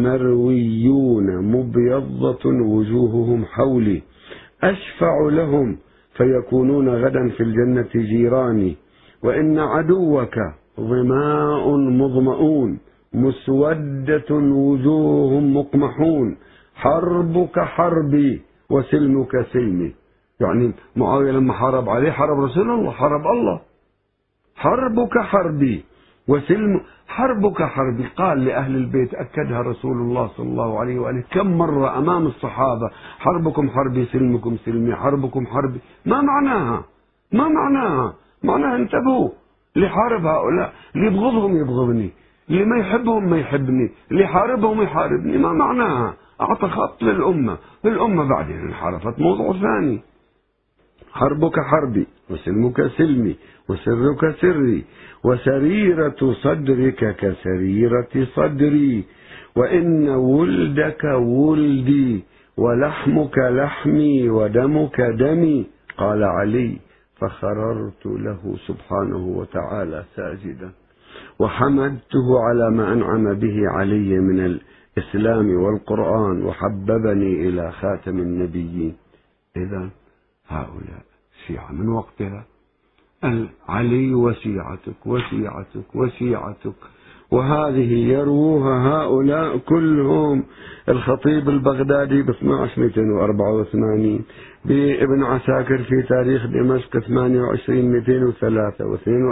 [SPEAKER 1] مرويون مبيضة وجوههم حولي، أشفع لهم فيكونون غدا في الجنة جيراني، وإن عدوك ظماء مظمؤون مسودة وجوههم مقمحون، حربك حربي وسلمك سلمي. يعني معاوية لما حارب عليه حارب رسول الله، حارب الله. حربك حربي وسلم، حربك حربي. قال لأهل البيت، أكدها رسول الله صلى الله عليه وآله كم مرة أمام الصحابة: حربكم حربي سلمكم سلمي، حربكم حربي. ما معناها؟ ما معناها؟ معناها انتبهوا، اللي حارب هؤلاء، اللي يبغضهم يبغضني، اللي ما يحبهم ما يحبني، اللي يحاربهم يحاربني. ما معناها؟ أعطى خط للأمة، الأمة بعدين انحرفت موضوع ثاني. حربك حربي وسلمك سلمي وسرك سري، وسريرة صدرك كسريرة صدري، وإن ولدك ولدي ولحمك لحمي ودمك دمي. قال علي: فخررت له سبحانه وتعالى ساجدا، وحمدته على ما أنعم به علي من الإسلام والقرآن، وحببني إلى خاتم النبيين. إذا هؤلاء شيعة من وقتها، علي وشيعتك وشيعتك وشيعتك، وهذه يروها هؤلاء كلهم. الخطيب البغدادي ب 12284، بابن عساكر في تاريخ دمشق 28/203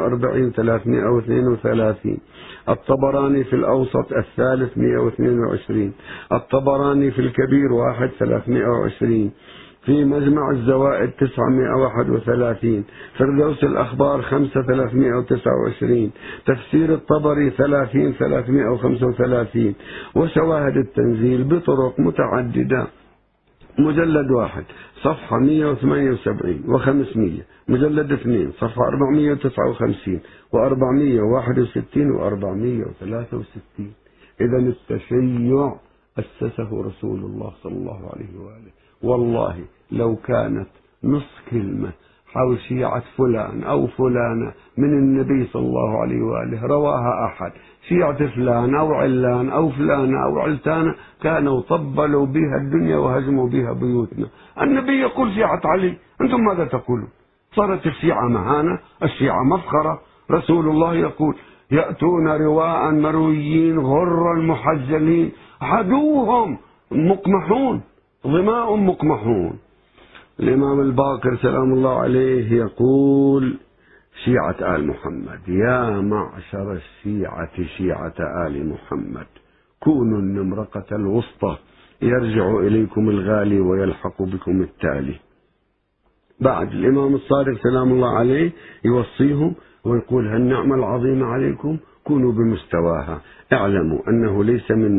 [SPEAKER 1] و42/332، الطبراني في الأوسط الثالث 122، الطبراني في الكبير 1/320، في مجمع الزوائد 931، فردوس الأخبار 5/329، تفسير الطبري 30/335، وشواهد التنزيل بطرق متعددة. مجلد 1 صفحة 178 و500، مجلد 2 صفحة 459 و461 و463. إذا التشيع أسسه رسول الله صلى الله عليه وآله. والله لو كانت نص كلمة حول شيعة فلان أو فلانة من النبي صلى الله عليه وآله رواها أحد، شيعة فلان أو علان أو فلانة أو علتانة، كانوا طبلوا بها الدنيا وهزموا بها بيوتنا. النبي يقول شيعة علي، أنتم ماذا تقولون؟ صارت الشيعة مهانة، الشيعة مفخرة. رسول الله يقول: يأتون رواء مرويين غرا محجلين، عدوهم مقمحون ظماء مقمحون. الإمام الباقر سلام الله عليه يقول: شيعة آل محمد، يا معشر الشيعة شيعة آل محمد، كونوا النمرقة الوسطى، يرجع إليكم الغالي ويلحق بكم التالي. بعد الإمام الصادق سلام الله عليه يوصيهم ويقول: هالنعمة العظيمة عليكم كونوا بمستواها، اعلموا أنه ليس منا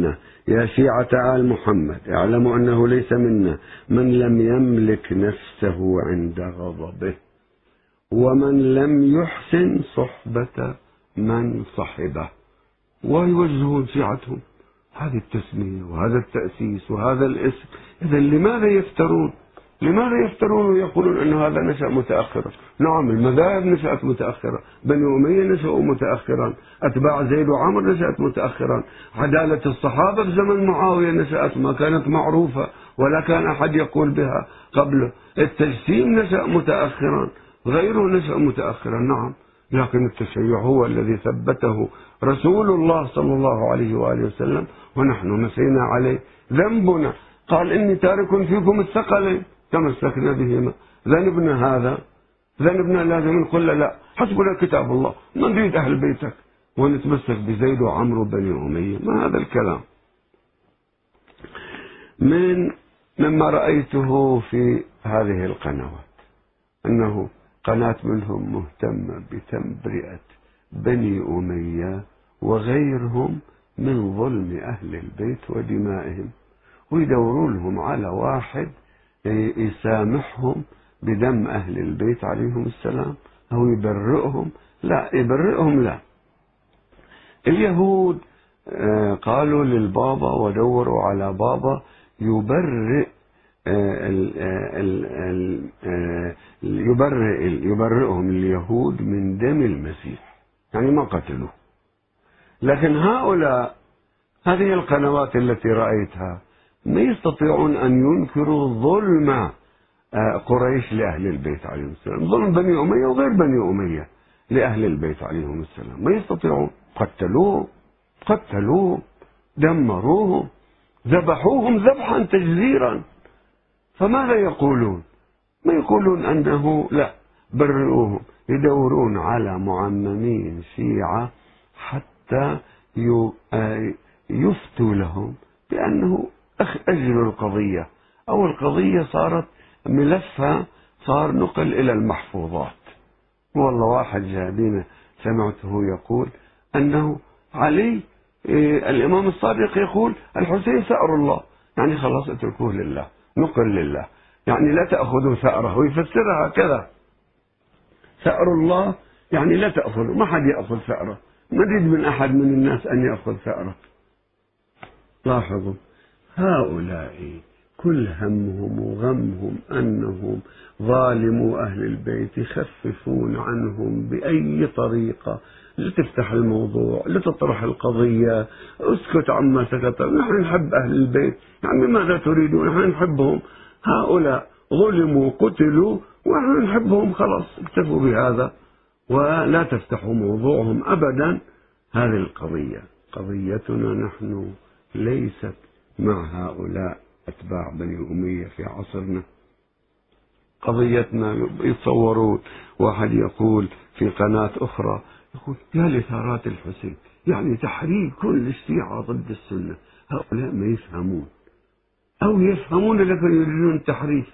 [SPEAKER 1] يا شيعة آل محمد اعلموا أنه ليس منا من لم يملك نفسه عند غضبه ومن لم يحسن صحبة من صحبه. ويوجهون شيعتهم هذه التسمية وهذا التأسيس وهذا الاسم. إذا لماذا يفترون؟ لماذا يفترون ويقولون أن هذا نشأ متأخرا؟ نعم المذاهب نشأت متأخرا، بني أمية نشأوا متأخرا، أتباع زيد وعمر نشأت متأخرا، عدالة الصحابة في زمن معاوية نشأت ما كانت معروفة ولا كان أحد يقول بها قبله، التجسيم نشأ متأخرا، غيره نشأ متأخرا. نعم، لكن التشيع هو الذي ثبته رسول الله صلى الله عليه وآله وسلم ونحن نسينا عليه. ذنبنا قال إني تارك فيكم الثقلين تمسكنا بهما. ذنبنا هذا، ذنبنا لازم نقول لا، حسبنا كتاب الله، ما نريد أهل بيتك ونتمسك بزيد وعمر وبني أمية. ما هذا الكلام؟ مما رأيته في هذه القنوات أنه قناة منهم مهتمة بتمبرئة بني أمية وغيرهم من ظلم أهل البيت ودمائهم، ويدورون لهم على واحد يسامحهم بدم أهل البيت عليهم السلام أو يبرئهم. لا، يبرئهم لا. اليهود قالوا للبابا ودوروا على بابا يبرئهم اليهود من دم المسيح، يعني ما قتلوه. لكن هؤلاء هذه القنوات التي رأيتها ما يستطيعون أن ينكروا ظلم قريش لأهل البيت عليهم السلام، ظلم بني أمية وغير بني أمية لأهل البيت عليهم السلام، ما يستطيعون. قتلوه دمروهم، ذبحوهم ذبحا تجزيرا. فماذا يقولون؟ ما يقولون أنه لا برئوهم، يدورون على معممين شيعة حتى يفتوا لهم بأنه أجلوا القضية، أو القضية صارت ملفها صار نقل إلى المحفوظات. والله واحد جابينا سمعته يقول أنه علي الإمام الصادق يقول الحسين ثأر الله، يعني خلاص اتركوه لله، نقل لله، يعني لا تأخذوا ثأره، ويفسرها كذا، ثأر الله يعني لا تأخذوا، ما حد يأخذ ثأره، ما نريد من أحد من الناس أن يأخذ ثأره. لاحظوا هؤلاء كل همهم وغمهم أنهم ظالموا أهل البيت، يخففون عنهم بأي طريقة لتفتح الموضوع، لتطرح القضية، اسكت عما سكت، نحن نحب أهل البيت، يعني ماذا تريدون؟ نحن نحبهم، هؤلاء ظلموا قتلوا ونحن نحبهم، خلاص اكتفوا بهذا ولا تفتحوا موضوعهم أبدا. هذه القضية قضيتنا نحن ليست مع هؤلاء أتباع بني أمية في عصرنا. قضيتنا يتصورون واحد يقول في قناة أخرى يقول يا لثارات الحسين، يعني تحريك كل الشيعة ضد السنة. هؤلاء ما يفهمون أو يفهمون لكن يريدون التحريف.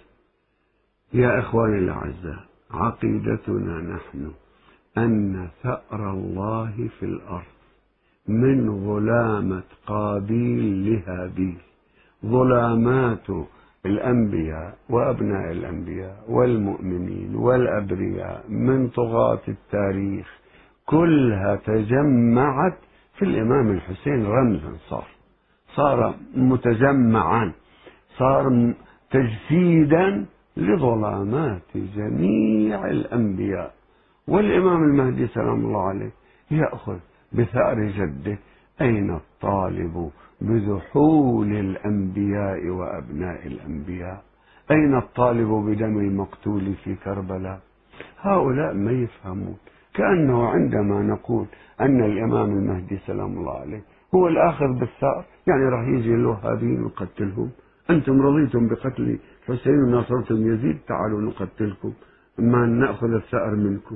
[SPEAKER 1] يا إخواني الأعزاء، عقيدتنا نحن أن ثأر الله في الأرض من ظلامة قابيل لهابيل، ظلامات الأنبياء وأبناء الأنبياء والمؤمنين والأبرياء من طغاة التاريخ كلها تجمعت في الإمام الحسين رمزا، صار متجمعا، صار تجسيدا لظلامات جميع الأنبياء. والإمام المهدي سلام الله عليه يأخذ بثأر جده. أين الطالب بذحول الأنبياء وأبناء الأنبياء؟ أين الطالب بدم المقتول في كربلاء؟ هؤلاء ما يفهمون. كأنه عندما نقول أن الإمام المهدي سلام الله عليه هو الآخذ بالثأر، يعني راح يجي الوهابيين ويقتلهم. أنتم رضيتم بقتل حسين وناصرتم يزيد، تعالوا نقتلكم، ما نأخذ الثأر منكم.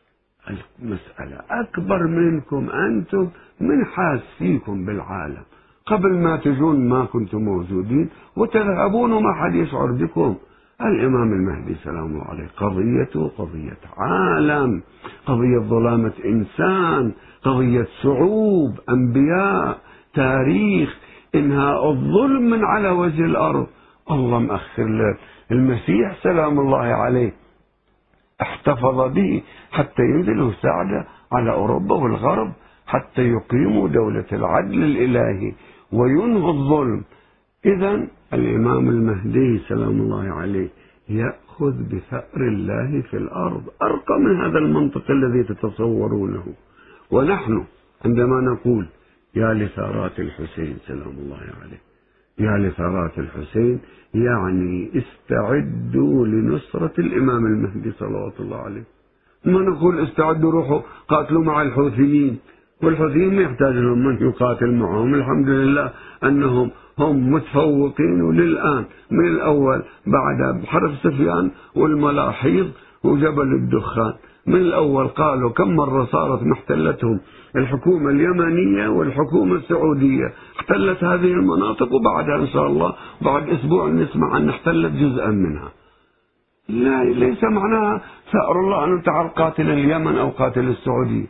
[SPEAKER 1] المسألة أكبر منكم أنتم، من حاس فيكم بالعالم؟ قبل ما تجون ما كنتم موجودين وتذهبون وما حد يشعر بكم. الإمام المهدي سلام الله عليه قضيته قضية عالم، قضية ظلامة إنسان، قضية شعوب، أنبياء، تاريخ، إنهاء الظلم من على وجه الأرض. الله مأخر له المسيح سلام الله عليه، احتفظ به حتى ينزل ساعدة على أوروبا والغرب حتى يقيموا دولة العدل الإلهي وينهوا الظلم. إذا الإمام المهدي سلام الله عليه يأخذ بثأر الله في الأرض، أرقى من هذا المنطق الذي تتصورونه. ونحن عندما نقول يا لثارات الحسين سلام الله عليه، يا لثارات الحسين، يعني استعدوا لنصرة الإمام المهدي صلوات الله عليه. ما نقول استعدوا روحوا قاتلوا مع الحوثيين، والحوثيين ما يحتاج لهم من يقاتل معهم، الحمد لله أنهم هم متفوقين. وللآن من الأول بعد حرب سفيان والملاحيض وجبل الدخان، من الأول قالوا كم مرة صارت محتلتهم الحكومة اليمنية والحكومة السعودية، احتلت هذه المناطق، وبعدها إن شاء الله بعد أسبوع نسمع أن احتلت جزءا منها. لا، ليس معناها ثأر الله أن تعال قاتل اليمن أو قاتل السعودية.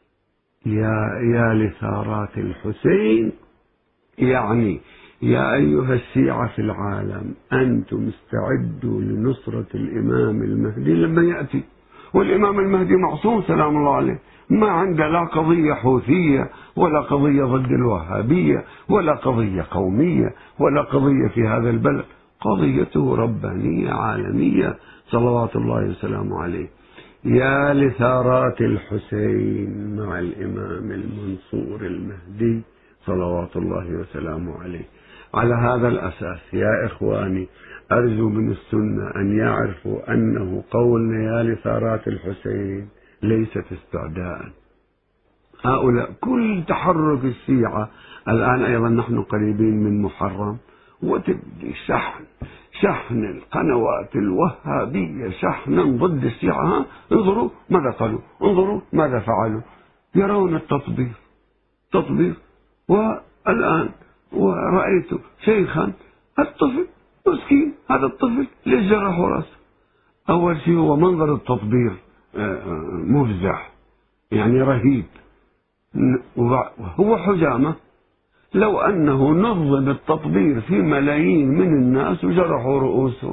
[SPEAKER 1] يا لثارات الحسين، يعني يا أيها الشيعة في العالم، أنتم استعدوا لنصرة الإمام المهدي لما يأتي. والإمام المهدي معصوم سلام الله عليه، ما عنده لا قضية حوثية ولا قضية ضد الوهابية ولا قضية قومية ولا قضية في هذا البلد، قضيته ربانية عالمية صلوات الله وسلامه عليه. يا لثارات الحسين مع الإمام المنصور المهدي صلوات الله وسلامه عليه. على هذا الأساس يا إخواني أرجو من السنة أن يعرفوا أنه قولنا يا لثارات الحسين ليست استعداء. هؤلاء كل تحرك الشيعة الآن، أيضا نحن قريبين من محرم، وتبدي شحن القنوات الوهابية شحنا ضد الشيعة. انظروا ماذا قالوا، انظروا ماذا فعلوا، يرون تطبيق. والآن ورأيت شيخا، الطفل مسكين، هذا الطفل ليش جرحوا راسه؟ أول شيء هو منظر التطبير مفزع، يعني رهيب، وهو حجامة. لو أنه نظم التطبير في ملايين من الناس وجرحوا رؤوسهم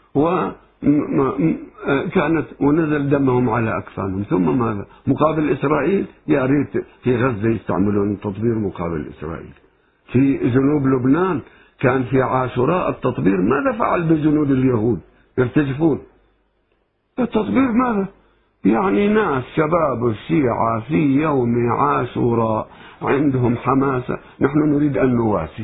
[SPEAKER 1] وكانت ونزل دمهم على أكفانهم، ثم ماذا؟ مقابل إسرائيل، يا ريت في غزة يستعملون التطبير مقابل إسرائيل. في جنوب لبنان كان في عاشوراء التطبير، ماذا فعل بجنود اليهود؟ يرتجفون. التطبير ماذا؟ يعني ناس شباب الشيعة في يوم عاشوراء عندهم حماسة، نحن نريد أن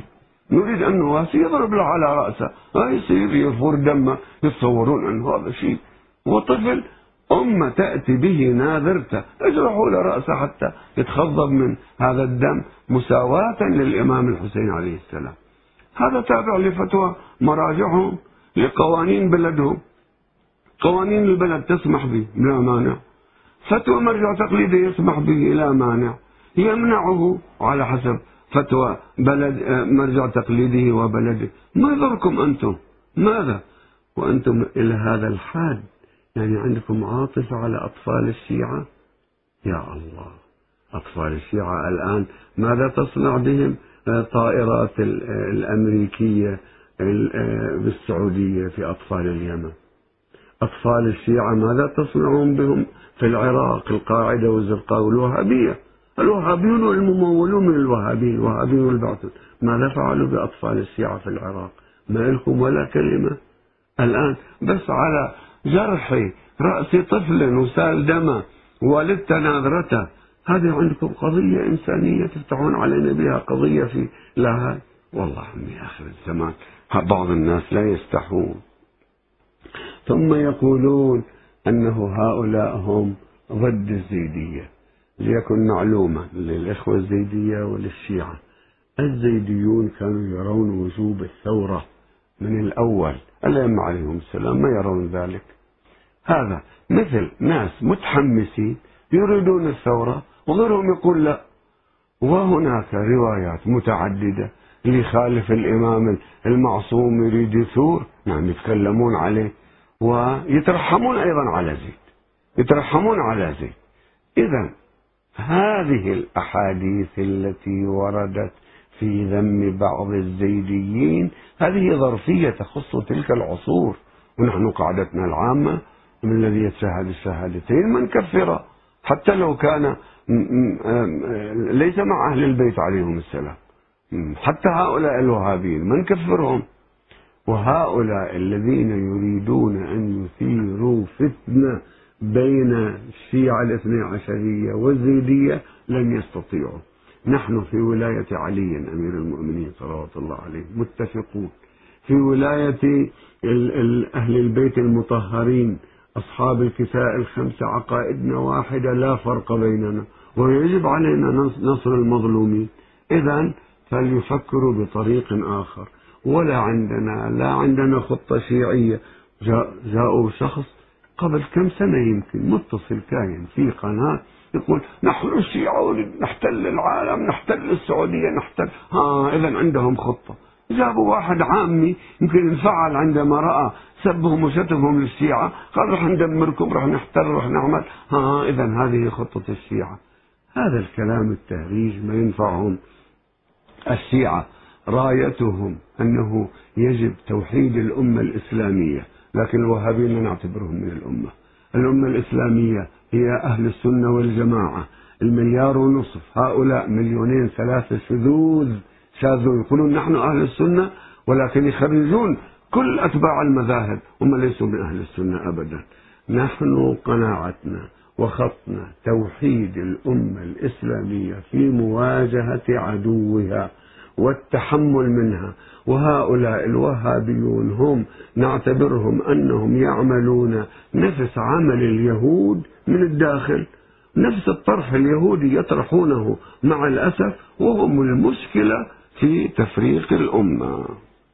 [SPEAKER 1] نواسي، يضرب له على رأسه، يصير يفور دمه، يتصورون أن هذا شيء، وطفل أمة تأتي به ناذرته اجرحوا له رأسه حتى يتخضب من هذا الدم مساواة للإمام الحسين عليه السلام. هذا تابع لفتوى مراجعهم لقوانين بلدهم، قوانين البلد تسمح به لا مانع، فتوى مرجع تقليدي يسمح به لا مانع، يمنعه على حسب فتوى بلد مرجع تقليده وبلده. ما يضركم أنتم؟ ماذا؟ وأنتم إلى هذا الحد يعني عندكم عاطفة على أطفال الشيعة؟ يا الله، أطفال الشيعة الآن ماذا تصنع بهم طائرات الأمريكية بالسعودية في أطفال اليمن؟ أطفال الشيعة ماذا تصنعون بهم في العراق؟ القاعدة والزرقاء والوهابية، الوهابيون والممولون من الوهابيون والبعثون، ماذا فعلوا بأطفال الشيعة في العراق؟ ما لكم ولا كلمة. الآن بس على جرح رأس طفل وسال دمه والدت ناذرته، هذه عندكم قضية إنسانية تفتحون علينا بها قضية في لا. والله من آخر الزمان بعض الناس لا يستحون، ثم يقولون أنه هؤلاء هم ضد الزيدية. ليكن معلومة للإخوة الزيدية وللشيعة، الزيديون كانوا يرون وجوب الثورة من الأول، الأئمة عليهم السلام ما يرون ذلك. هذا مثل ناس متحمسين يريدون الثورة وغيرهم يقول لا. وهناك روايات متعددة اللي خالف الإمام المعصوم يريد يثور، يعني يتكلمون عليه ويترحمون أيضا على زيد. إذن هذه الأحاديث التي وردت في ذم بعض الزيديين، هذه ظرفية تخص تلك العصور، ونحن قاعدتنا العامة من الذي يتشهد الشهادتين من كفره حتى لو كان ليس مع أهل البيت عليهم السلام، حتى هؤلاء الوهابيين من كفرهم. وهؤلاء الذين يريدون أن يثيروا فتنة بين الشيعة الاثني عشرية والزيدية لن يستطيعوا. نحن في ولاية علي أمير المؤمنين صلوات الله عليه متفقون، في ولاية أهل البيت المطهرين أصحاب الكساء الخمسة عقائدنا واحدة لا فرق بيننا، ويجب علينا نصر المظلومين. إذن فليفكروا بطريق آخر. ولا عندنا خطة شيعية. جاءوا شخص قبل كم سنة يمكن متصل كاين في قناة يقول نحن الشيعة نحتل العالم، نحتل السعودية، نحتل. إذن عندهم خطة. جابوا واحد عامي يمكن انفعل عندما رأى سبهم وشتمهم للشيعة، قال رح ندمركم، رح نحتل، رح نعمل. إذن هذه خطة الشيعة. هذا الكلام التهريج ما ينفعهم. الشيعة رايتهم أنه يجب توحيد الأمة الإسلامية، لكن الوهابيين لا نعتبرهم من الأمة. الأمة الإسلامية هي أهل السنة والجماعة. 1.5 مليار، هؤلاء 2-3 مليون شاذون يقولون نحن أهل السنة، ولكن يخرجون كل أتباع المذاهب، هم ليسوا من أهل السنة أبدا. نحن قناعتنا وخطنا توحيد الأمة الإسلامية في مواجهة عدوها والتحمل منها. وهؤلاء الوهابيون هم نعتبرهم أنهم يعملون نفس عمل اليهود من الداخل، نفس الطرح اليهودي يطرحونه مع الأسف، وهم المشكلة في تفريق الأمة.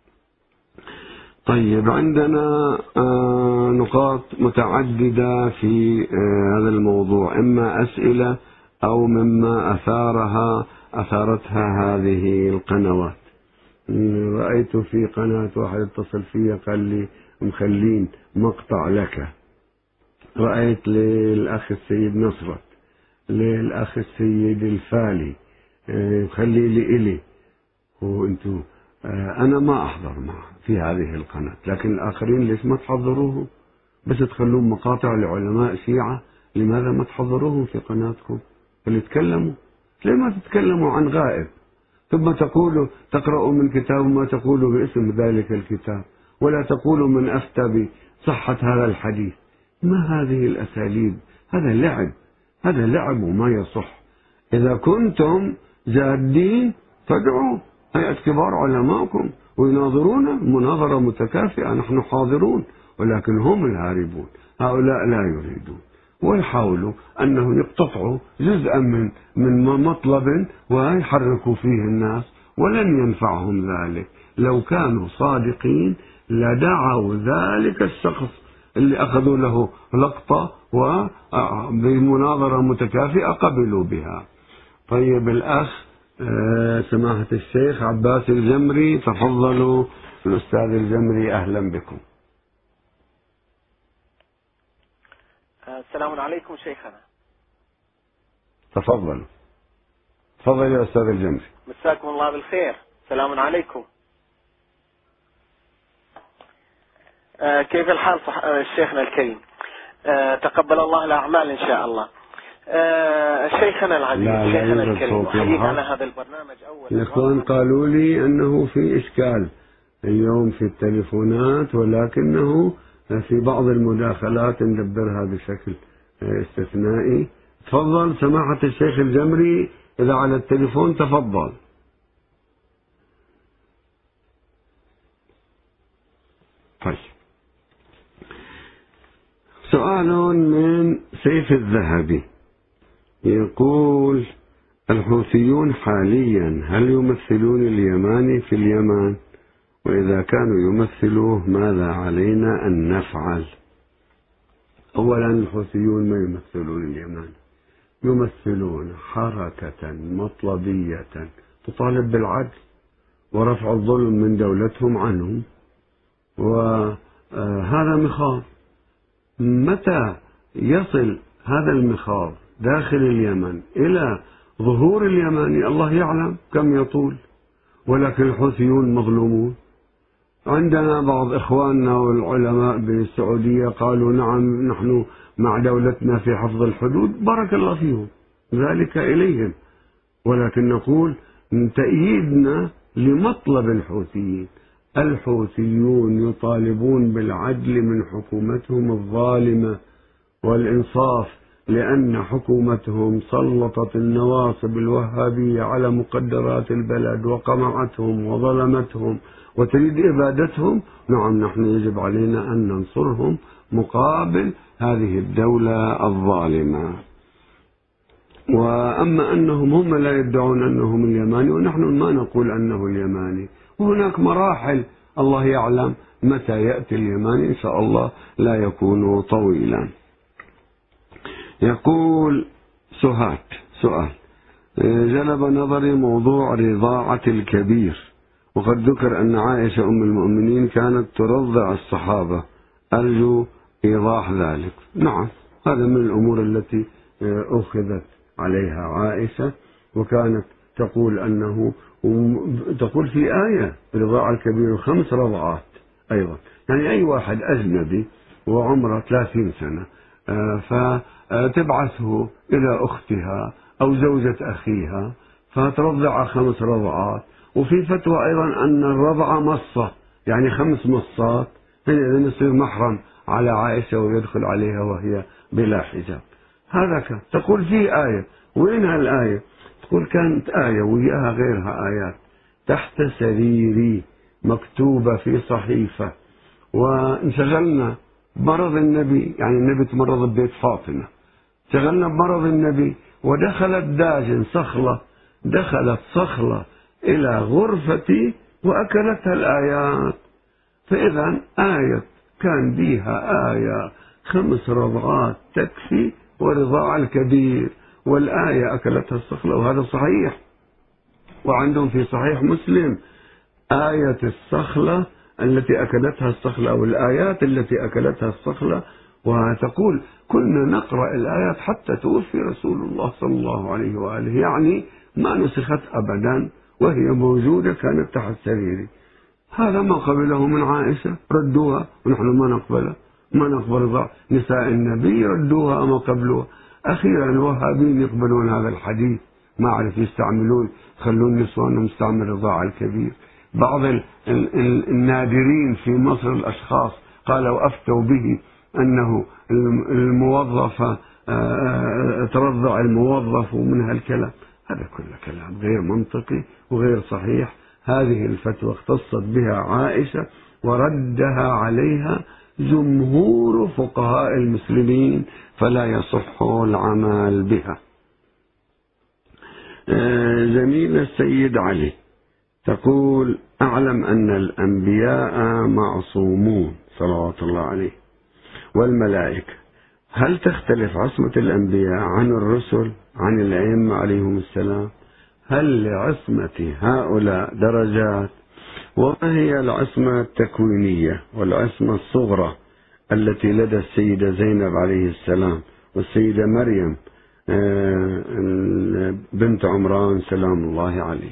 [SPEAKER 1] طيب، عندنا نقاط متعددة في هذا الموضوع، إما أسئلة أو مما أثارتها هذه القنوات. رأيت في قناة واحد اتصل فيها قال لي مخلين مقطع لك، رأيت للأخ السيد نصرت، للأخ السيد الفالي، خلي لي إلي. وأنتوا أنا ما أحضر في هذه القناة، لكن الآخرين ليش ما تحضروه؟ بس تخلون مقاطع لعلماء شيعة، لماذا ما تحضروهم في قناتكم اللي تكلموا؟ ليه ما تتكلموا عن غائب، ثم تقرأوا من كتاب ما تقولوا باسم ذلك الكتاب، ولا تقولوا من أفتى بصحة هذا الحديث؟ ما هذه الأساليب؟ هذا لعب وما يصح. إذا كنتم جادين فادعوا هيئة كبار علماءكم ويناظرون مناظرة متكافئة، نحن حاضرون، ولكن هم الهاربون. هؤلاء لا يريدون، ويحاولوا أنه يقتطعوا جزءا من مطلب ويحركوا فيه الناس، ولن ينفعهم ذلك. لو كانوا صادقين لدعوا ذلك الشخص اللي أخذوا له لقطة وبمناظرة متكافئة قبلوا بها. طيب، الأخ سماحة الشيخ عباس الجمري، تفضلوا. الأستاذ الجمري أهلا بكم.
[SPEAKER 2] السلام عليكم شيخنا.
[SPEAKER 1] تفضل يا أستاذ الجمري.
[SPEAKER 2] مساكم الله بالخير. السلام عليكم. كيف الحال شيخنا الكريم؟ تقبل الله الأعمال إن شاء الله. شيخنا العزيز، شيخنا الكريم، حديث على هذا البرنامج. أولا
[SPEAKER 1] الإخوان قالوا لي أنه في إشكال اليوم في التليفونات، ولكنه في بعض المداخلات ندبرها بشكل استثنائي. تفضل سماحة الشيخ الجمري، إذا على التليفون تفضل. طيب، سؤال من سيف الذهبي يقول: الحوثيون حاليا هل يمثلون اليماني في اليمن؟ وإذا كانوا يمثلوه ماذا علينا أن نفعل؟ أولا، الحوثيون ما يمثلون اليمن، يمثلون حركة مطلبية تطالب بالعدل ورفع الظلم من دولتهم عنهم، وهذا مخاض. متى يصل هذا المخاض داخل اليمن إلى ظهور اليماني الله يعلم كم يطول، ولكن الحوثيون مظلومون. عندنا بعض إخواننا والعلماء بالسعودية قالوا نعم نحن مع دولتنا في حفظ الحدود، بارك الله فيهم، ذلك إليهم، ولكن نقول تأييدنا لمطلب الحوثيين. الحوثيون يطالبون بالعدل من حكومتهم الظالمة والإنصاف، لأن حكومتهم سلطت النواصب الوهابية على مقدرات البلد وقمعتهم وظلمتهم وتريد إبادتهم. نعم نحن يجب علينا أن ننصرهم مقابل هذه الدولة الظالمة. وأما أنهم هم لا يدعون أنهم اليماني ونحن ما نقول أنه اليماني، وهناك مراحل الله يعلم متى يأتي اليماني، إن شاء الله لا يكون طويلا. يقول سؤال جلب نظري موضوع رضاعة الكبير، وقد ذكر أن عائشة أم المؤمنين كانت ترضع الصحابة، أرجو إيضاح ذلك. نعم هذا من الأمور التي أخذت عليها عائشة، وكانت تقول أنه تقول في آية رضاع الكبير 5 رضعات أيضا. يعني أي واحد أجنبي وعمره 30 سنة فتبعثه إلى أختها أو زوجة أخيها فترضع 5 رضعات. وفي فتوى أيضا أن الرضع مصة، يعني 5 مصات، حينئذ يصير محرم على عائشة ويدخل عليها وهي بلا حجاب. هذا تقول في آية. وينها الآية؟ تقول كانت آية وياها غيرها آيات تحت سريري مكتوبة في صحيفة، وانشغلنا بمرض النبي، يعني النبي تمرض ببيت فاطمة، شغلنا بمرض النبي ودخلت داجن صخلة، دخلت صخلة إلى غرفتي وأكلتها الآيات. فإذا آية كان بيها آية 5 رضعات تكفي ورضاع الكبير، والآية أكلتها الصخلة، وهذا صحيح. وعندهم في صحيح مسلم آية الصخلة التي أكلتها الصخلة أو الآيات التي أكلتها الصخلة، وتقول كنا نقرأ الآيات حتى توفي رسول الله صلى الله عليه وآله، يعني ما نسخت أبدا وهي موجودة كانت تحت سريري. هذا ما قبله من عائشة، ردوها ونحن ما نقبل رضاع نساء النبي، ردوها ما قبلوها. أخيرا الوهابيين يقبلون هذا الحديث، ما أعرف يستعملون، خلون نسوانهم يستعمل رضاع الكبير. بعض النادرين في مصر الأشخاص قالوا أفتوا به أنه الموظفة ترضع الموظف ومن هالكلام. هذا كله كلام غير منطقي وغير صحيح. هذه الفتوى اختصت بها عائشة وردها عليها جمهور فقهاء المسلمين، فلا يصح العمل بها. جميلة السيد علي تقول أعلم أن الأنبياء معصومون صلوات الله عليه والملائكة، هل تختلف عصمة الأنبياء عن الرسل عن الأئمة عليهم السلام؟ هل لعصمة هؤلاء درجات؟ وما هي العصمة التكوينية والعصمة الصغرى التي لدى السيدة زينب عليه السلام والسيدة مريم بنت عمران سلام الله عليه؟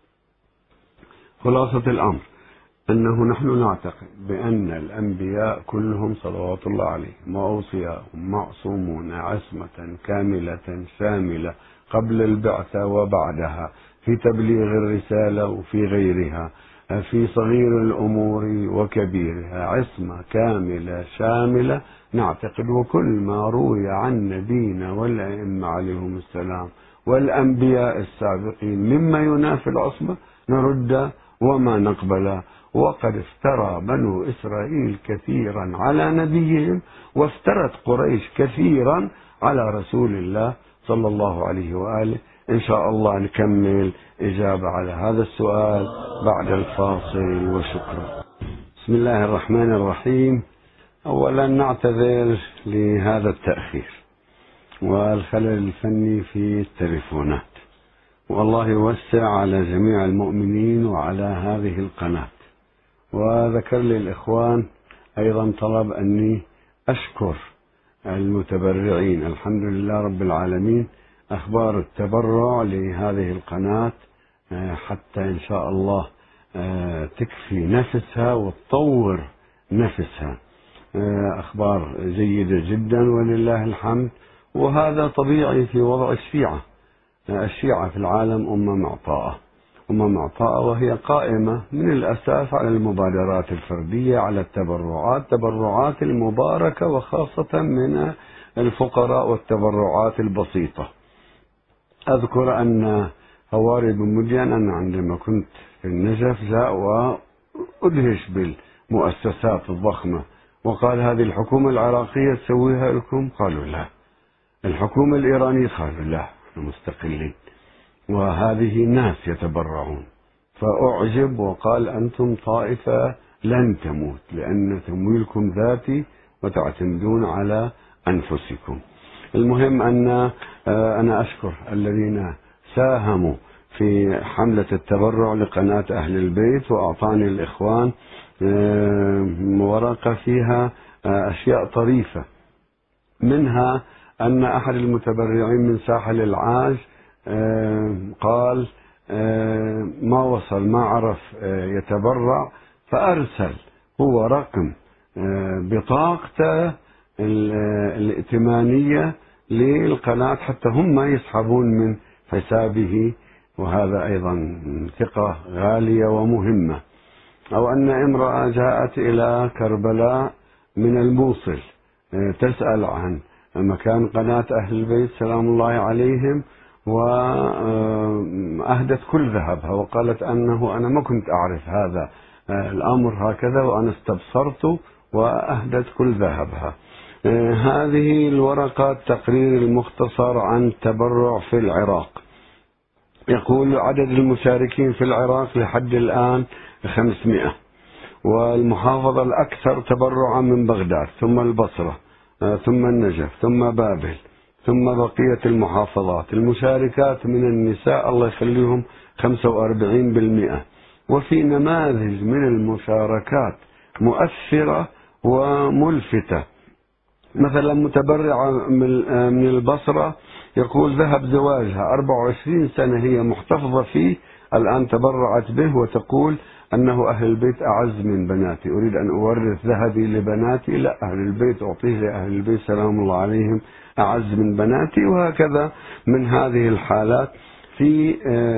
[SPEAKER 1] خلاصة الأمر أنه نحن نعتقد بأن الأنبياء كلهم صلوات الله عليهم وأوصياءهم معصومون عصمة كاملة شاملة قبل البعثة وبعدها، في تبليغ الرسالة وفي غيرها، في صغير الأمور وكبيرها، عصمة كاملة شاملة نعتقد. وكل ما روي عن نبينا والأئمة عليهم السلام والأنبياء السابقين مما ينافي العصمة نرد وما نقبل. وقد افترى بنو إسرائيل كثيرا على نبيهم، وافترت قريش كثيرا على رسول الله صلى الله عليه وآله. إن شاء الله نكمل إجابة على هذا السؤال بعد الفاصل، وشكرا. بسم الله الرحمن الرحيم. أولا نعتذر لهذا التأخير والخلل الفني في التليفونات، والله يوسع على جميع المؤمنين وعلى هذه القناة. وذكر لي الإخوان أيضا طلب أني أشكر المتبرعين. الحمد لله رب العالمين، أخبار التبرع لهذه القناة حتى إن شاء الله تكفي نفسها وتطور نفسها. أخبار جيدة جدا ولله الحمد، وهذا طبيعي في وضع الشيعة. الشيعة في العالم أمة معطاءة، وهي قائمة من الأساس على المبادرات الفردية، على التبرعات المباركة، وخاصة من الفقراء والتبرعات البسيطة. أذكر أن هواري بن مدين أنا عندما كنت في النجف جاء وأدهش بالمؤسسات الضخمة وقال: هذه الحكومة العراقية تسويها لكم؟ قالوا لا. الحكومة الإيرانية؟ قالوا لا، نحن مستقلين. وهذه ناس يتبرعون. فأعجب وقال: أنتم طائفة لن تموت، لأن تمويلكم ذاتي وتعتمدون على أنفسكم. المهم أن أنا أشكر الذين ساهموا في حملة التبرع لقناة أهل البيت، وأعطاني الإخوان ورقة فيها أشياء طريفة، منها أن أحد المتبرعين من ساحل العاج قال ما وصل، ما عرف يتبرع، فأرسل هو رقم بطاقته الائتمانية للقناة حتى هم يسحبون من حسابه، وهذا أيضا ثقة غالية ومهمة. أو أن امرأة جاءت إلى كربلاء من الموصل تسأل عن مكان قناة أهل البيت سلام الله عليهم، وأهدت كل ذهبها وقالت أنا ما كنت أعرف هذا الأمر هكذا، وأنا استبصرت، وأهدت كل ذهبها. هذه الورقة تقرير المختصر عن التبرع في العراق. يقول: عدد المشاركين في العراق لحد الآن 500، والمحافظة الأكثر تبرعا من بغداد، ثم البصرة، ثم النجف، ثم بابل، ثم بقية المحافظات. المشاركات من النساء الله يخليهم 45%، وفي نماذج من المشاركات مؤثرة وملفتة. مثلا متبرعة من البصرة يقول: ذهب زواجها 24 سنة هي محتفظة فيه، الآن تبرعت به، وتقول أنه أهل البيت أعز من بناتي، أريد أن أورث ذهبي لبناتي، لا، أهل البيت أعطيه لأهل البيت سلام الله عليهم أعز من بناتي. وهكذا من هذه الحالات في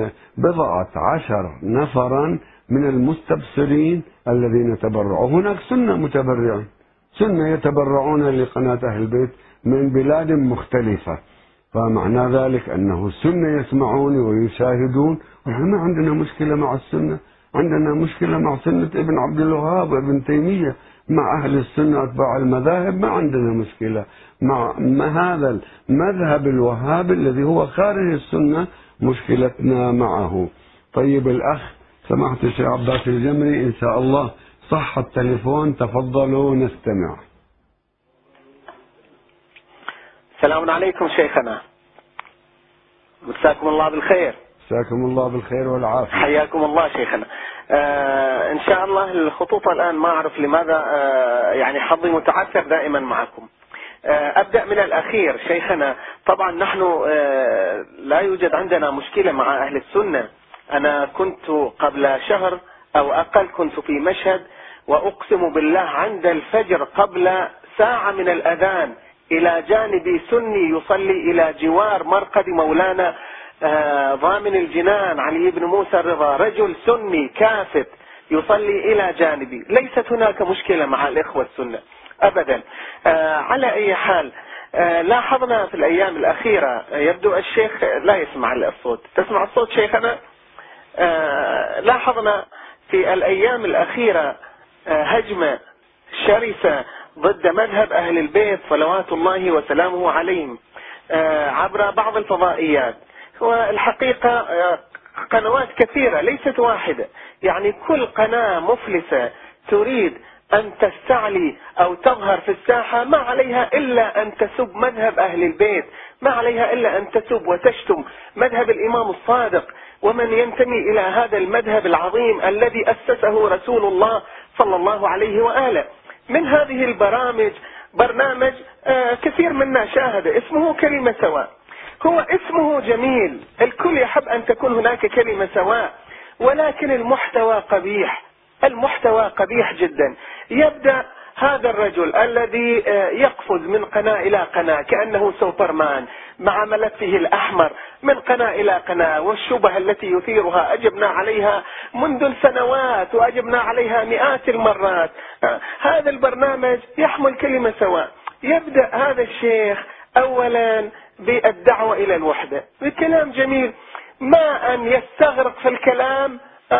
[SPEAKER 1] 14 نفرا من المستبصرين الذين تبرعوا. هناك سنة متبرعين، سنة يتبرعون لقناة أهل البيت من بلاد مختلفة، فمعنى ذلك أنه السنة يسمعون ويشاهدون. ونحن ما عندنا مشكلة مع السنة، عندنا مشكلة مع سنة ابن عبد الوهاب وابن تيمية. مع أهل السنة أتباع المذاهب ما عندنا مشكلة، مع هذا المذهب الوهابي الذي هو خارج السنة مشكلتنا معه. طيب الأخ سماحة الشيخ عباس الجمري إن شاء الله صح التليفون، تفضلوا نستمع.
[SPEAKER 2] السلام عليكم شيخنا، مساكم الله بالخير.
[SPEAKER 1] مساكم الله بالخير والعافية.
[SPEAKER 2] حياكم الله شيخنا. إن شاء الله الخطوط الآن ما أعرف لماذا يعني حظي متعثر دائما معكم. أبدأ من الأخير شيخنا. طبعا نحن لا يوجد عندنا مشكلة مع أهل السنة. أنا كنت قبل شهر أو أقل كنت في مشهد، وأقسم بالله عند الفجر قبل ساعة من الأذان إلى جانبي سني يصلي إلى جوار مرقد مولانا ضامن الجنان علي بن موسى الرضا، رجل سني كافت يصلي إلى جانبي. ليست هناك مشكلة مع الإخوة السنة أبدا. على أي حال لاحظنا في الأيام الأخيرة، يبدو الشيخ لا يسمع الصوت. تسمع الصوت شيخنا؟ لاحظنا في الأيام الأخيرة هجمة شرسة ضد مذهب أهل البيت صلوات الله وسلامه عليهم عبر بعض الفضائيات. والحقيقة قنوات كثيرة ليست واحدة، يعني كل قناة مفلسة تريد أن تستعلي أو تظهر في الساحة ما عليها إلا أن تسب مذهب أهل البيت، ما عليها إلا أن تسب وتشتم مذهب الإمام الصادق ومن ينتمي إلى هذا المذهب العظيم الذي أسسه رسول الله صلى الله عليه وآله. من هذه البرامج برنامج كثير منا شاهد اسمه كلمة سواء. هو اسمه جميل، الكل يحب أن تكون هناك كلمة سواء، ولكن المحتوى قبيح، المحتوى قبيح جدا. يبدأ هذا الرجل الذي يقفز من قناة إلى قناة كأنه سوبرمان مع ملفه الأحمر من قناة إلى قناة، والشبه التي يثيرها أجبنا عليها منذ سنوات وأجبنا عليها مئات المرات. هذا البرنامج يحمل كلمة سواء. يبدأ هذا الشيخ أولا بالدعوة إلى الوحدة بكلام جميل، ما أن يستغرق في الكلام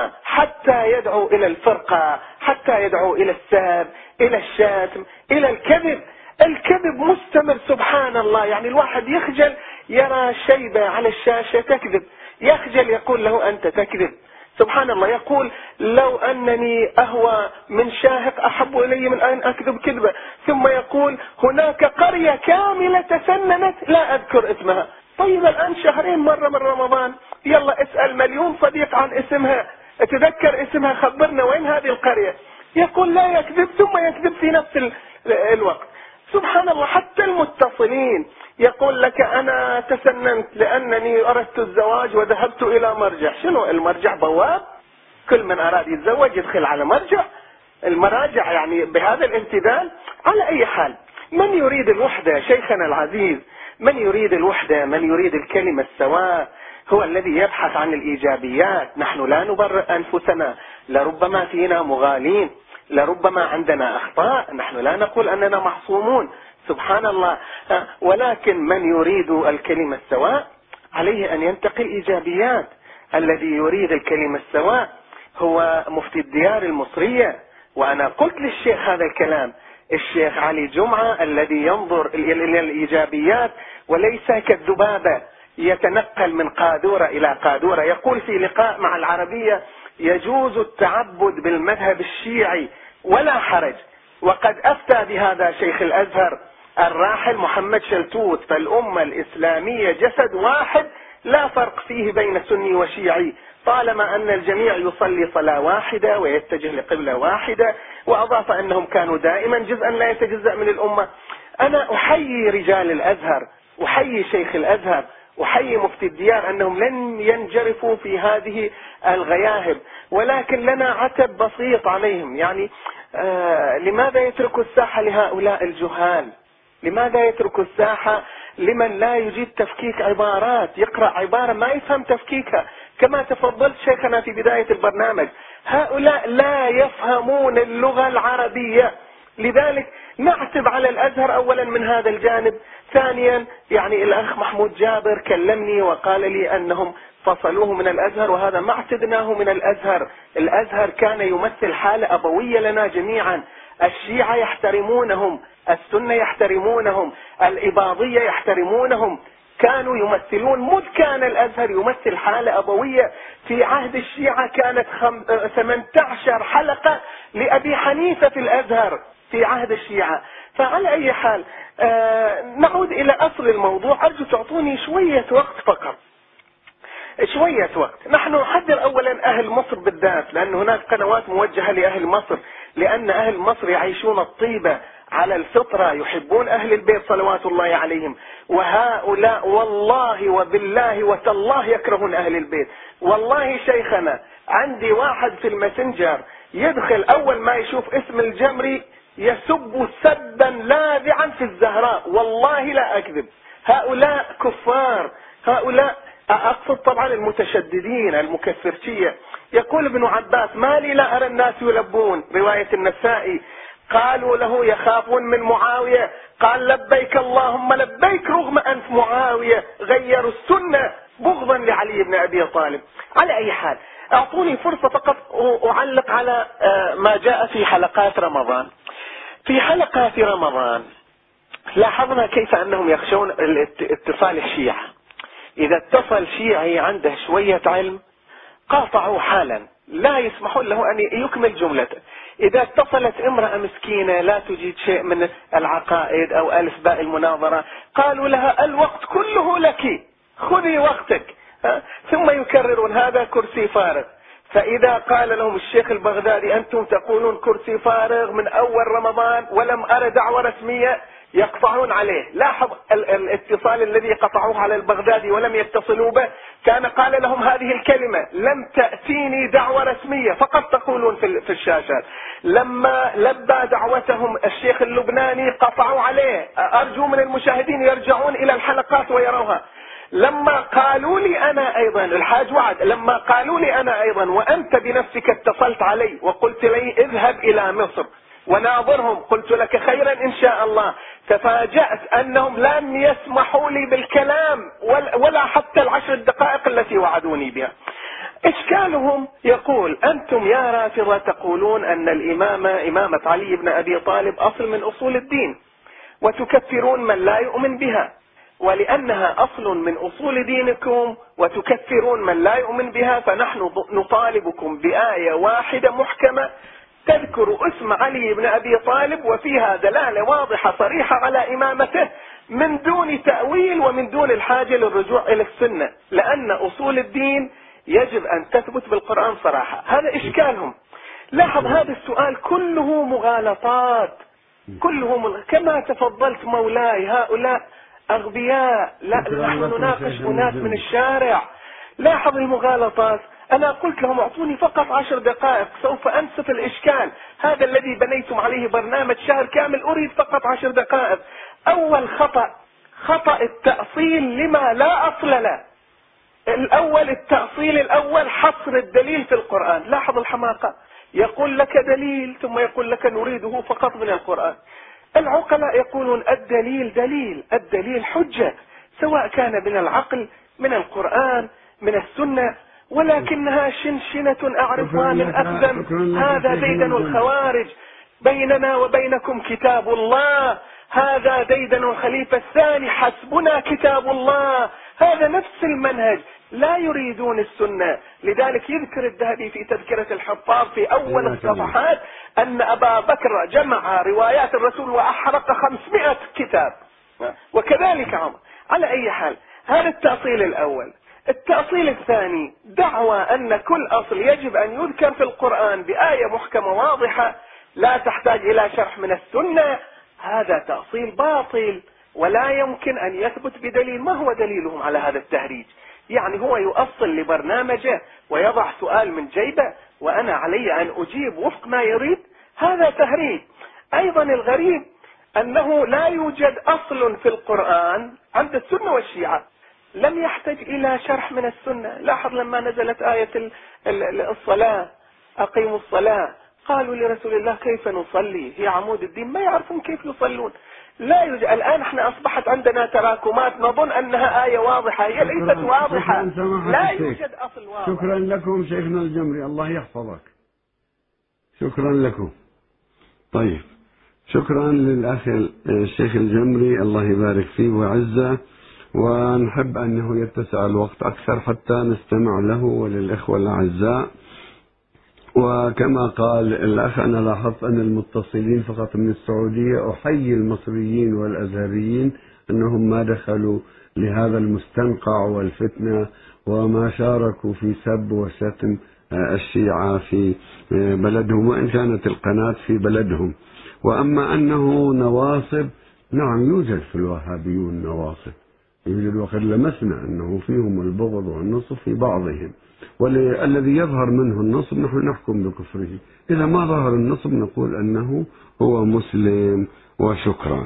[SPEAKER 2] حتى يدعو إلى الفرقة، حتى يدعو إلى السب، إلى الشتم، إلى الكذب. الكذب مستمر سبحان الله، يعني الواحد يخجل يرى شيبة على الشاشة تكذب، يخجل يقول له أنت تكذب. سبحان الله، يقول لو أنني أهوى من شاهق أحب إلي من أن أكذب كذبة. ثم يقول هناك قرية كاملة تسننت لا أذكر اسمها. طيب الآن شهرين مرة من رمضان، يلا اسأل مليون صديق عن اسمها، تذكر اسمها، خبرنا وين هذه القرية. يقول لا يكذب ثم يكذب في نفس الوقت. سبحان الله، حتى المتصلين يقول لك أنا تسننت لأنني أردت الزواج وذهبت إلى مرجع. شنو المرجع؟ بواب، كل من أراد يتزوج يدخل على مرجع. المراجع يعني بهذا الامتثال. على أي حال، من يريد الوحدة شيخنا العزيز، من يريد الوحدة، من يريد الكلمة السواء، هو الذي يبحث عن الإيجابيات. نحن لا نبرئ أنفسنا، لربما فينا مغالين، لربما عندنا أخطاء، نحن لا نقول أننا معصومون سبحان الله، ولكن من يريد الكلمة السواء عليه أن ينتقي الإيجابيات. الذي يريد الكلمة السواء هو مفتي الديار المصرية، وأنا قلت للشيخ هذا الكلام، الشيخ علي جمعة، الذي ينظر إلى الإيجابيات وليس كالذبابة يتنقل من قادورة إلى قادورة. يقول في لقاء مع العربية يجوز التعبد بالمذهب الشيعي ولا حرج، وقد أفتى بهذا شيخ الأزهر الراحل محمد شلتوت، فالأمة الإسلامية جسد واحد لا فرق فيه بين سني وشيعي، طالما أن الجميع يصلي صلاة واحدة ويتجه لقبلة واحدة. وأضاف أنهم كانوا دائما جزءا لا يتجزأ من الأمة. أنا أحيي رجال الأزهر، أحيي شيخ الأزهر، أحيي مفتي الديار أنهم لن ينجرفوا في هذه الغياهب، ولكن لنا عتب بسيط عليهم. يعني لماذا يتركوا الساحة لهؤلاء الجهال؟ لماذا يتركوا الساحة لمن لا يجيد تفكيك عبارات، يقرأ عبارة ما يفهم تفكيكها؟ كما تفضلت شيخنا في بداية البرنامج، هؤلاء لا يفهمون اللغة العربية. لذلك نعتب على الأزهر أولا من هذا الجانب. ثانيا يعني الأخ محمود جابر كلمني وقال لي أنهم فصلوه من الأزهر، وهذا ما اعتدناه من الأزهر. الأزهر كان يمثل حالة أبوية لنا جميعا. الشيعة يحترمونهم، السنة يحترمونهم، الإباضية يحترمونهم، كانوا يمثلون. مذ كان الأزهر يمثل حالة أبوية. في عهد الشيعة كانت 18 حلقة لأبي حنيفة في الأزهر في عهد الشيعة. فعلى أي حال نعود إلى أصل الموضوع. أرجو تعطوني شوية وقت فقط، شوية وقت. نحن نحذر أولا أهل مصر بالذات، لأن هناك قنوات موجهة لأهل مصر، لأن أهل مصر يعيشون الطيبة على الفطرة، يحبون أهل البيت صلوات الله عليهم، وهؤلاء والله وبالله وتالله يكرهون أهل البيت. والله شيخنا عندي واحد في الماسنجر يدخل أول ما يشوف اسم الجمري يسب سبا لاذعا في الزهراء، والله لا أكذب. هؤلاء كفار، هؤلاء أقصد طبعا المتشددين المكفرشية. يقول ابن عباس ما لي لا أرى الناس يلبون، رواية النسائي، قالوا له يخافون من معاوية، قال لبيك اللهم لبيك، رغم أنف معاوية غيروا السنة بغضا لعلي بن أبي طالب. على أي حال أعطوني فرصة فقط أعلق على ما جاء في حلقات رمضان. في حلقات رمضان لاحظنا كيف أنهم يخشون اتصال الشيعة. إذا اتصل شيعي عنده شوية علم قاطعوا حالا، لا يسمحون له أن يكمل جملته. إذا اتصلت امرأة مسكينة لا تجيد شيء من العقائد أو ألف باء المناظرة قالوا لها الوقت كله لك، خذي وقتك، ثم يكررون هذا كرسي فارغ. فإذا قال لهم الشيخ البغدادي أنتم تقولون كرسي فارغ من أول رمضان ولم أرى دعوة رسمية، يقطعون عليه. لاحظ الاتصال الذي قطعوه على البغدادي ولم يتصلوا به، كان قال لهم هذه الكلمة: لم تأتيني دعوة رسمية، فقط تقولون في الشاشات. لما لبى دعوتهم الشيخ اللبناني قطعوا عليه. أرجو من المشاهدين يرجعون إلى الحلقات ويروها. لما قالوا لي أنا أيضا الحاج وعد، لما قالوا لي أنا أيضا وأنت بنفسك اتصلت علي وقلت لي اذهب إلى مصر وناظرهم، قلت لك خيرا إن شاء الله. تفاجأت أنهم لم يسمحوا لي بالكلام ولا حتى ال10 دقائق التي وعدوني بها. إشكالهم يقول: أنتم يا رافضة تقولون أن إمامة علي بن أبي طالب أصل من أصول الدين، وتكفرون من لا يؤمن بها، ولأنها أصل من أصول دينكم وتكفرون من لا يؤمن بها، فنحن نطالبكم بآية واحدة محكمة تذكر اسم علي بن أبي طالب وفيها دلالة واضحة صريحة على إمامته، من دون تأويل ومن دون الحاجة للرجوع إلى السنة، لأن أصول الدين يجب أن تثبت بالقرآن صراحة. هذا إشكالهم. لاحظ هذا السؤال كله مغالطات، كما تفضلت مولاي، هؤلاء أغبياء. لا، نحن نناقش أناس من الشارع. لاحظ المغالطات. أنا قلت لهم اعطوني فقط 10 دقائق سوف أنسف الإشكال. هذا الذي بنيتم عليه برنامج شهر كامل، أريد فقط 10 دقائق. أول خطأ التأصيل لما لا أصل له. التأصيل الأول حصر الدليل في القرآن. لاحظ الحماقة، يقول لك دليل ثم يقول لك نريده فقط من القرآن. العقلاء يقولون الدليل حجة، سواء كان من العقل من القرآن من السنة، ولكنها شنشنة أعرفها من أقدم. هذا ديدن الخوارج. بيننا وبينكم كتاب الله، هذا ديدن الخليفة الثاني، حسبنا كتاب الله. هذا نفس المنهج، لا يريدون السنة. لذلك يذكر الذهبي في تذكرة الحفاظ في أول الصفحات أن أبا بكر جمع روايات الرسول وأحرق 500 كتاب، وكذلك عمر. على أي حال، هذا التأصيل الأول. التأصيل الثاني دعوى أن كل أصل يجب أن يذكر في القرآن بآية محكمة واضحة لا تحتاج إلى شرح من السنة. هذا تأصيل باطل ولا يمكن أن يثبت بدليل. ما هو دليلهم على هذا التهريج؟ يعني هو يؤصل لبرنامجه ويضع سؤال من جيبه وأنا علي أن أجيب وفق ما يريد؟ هذا تهريج. أيضا الغريب أنه لا يوجد أصل في القرآن عند السنة والشيعة لم يحتاج إلى شرح من السنة. لاحظ لما نزلت آية الصلاة، أقيموا الصلاة، قالوا لرسول الله كيف نصلي، هي عمود الدين، ما يعرفون كيف يصلون. لا يوجد. الآن احنا أصبحت عندنا تراكمات نظن أنها آية واضحة، هي ليست واضحة. لا يوجد أصل واضح.
[SPEAKER 1] شكرا لكم شيخنا الجمري، الله يحفظك. شكرا لكم. طيب، شكرا للأخ الشيخ الجمري، الله يبارك فيه ويعزه، ونحب أنه يتسع الوقت أكثر حتى نستمع له وللإخوة الأعزاء. وكما قال الأخ، أنا لاحظت أن المتصلين فقط من السعودية. أحيي المصريين والأزهريين أنهم ما دخلوا لهذا المستنقع والفتنة وما شاركوا في سب وشتم الشيعة في بلدهم، وإن كانت القناة في بلدهم. وأما أنه نواصب، نعم يوجد في الوهابيون نواصب، يوجد، وقد لمسنا أنه فيهم البغض والنصب في بعضهم، والذي يظهر منه النصب نحن نحكم بكفره. إذا ما ظهر النصب نقول أنه هو مسلم. وشكرا.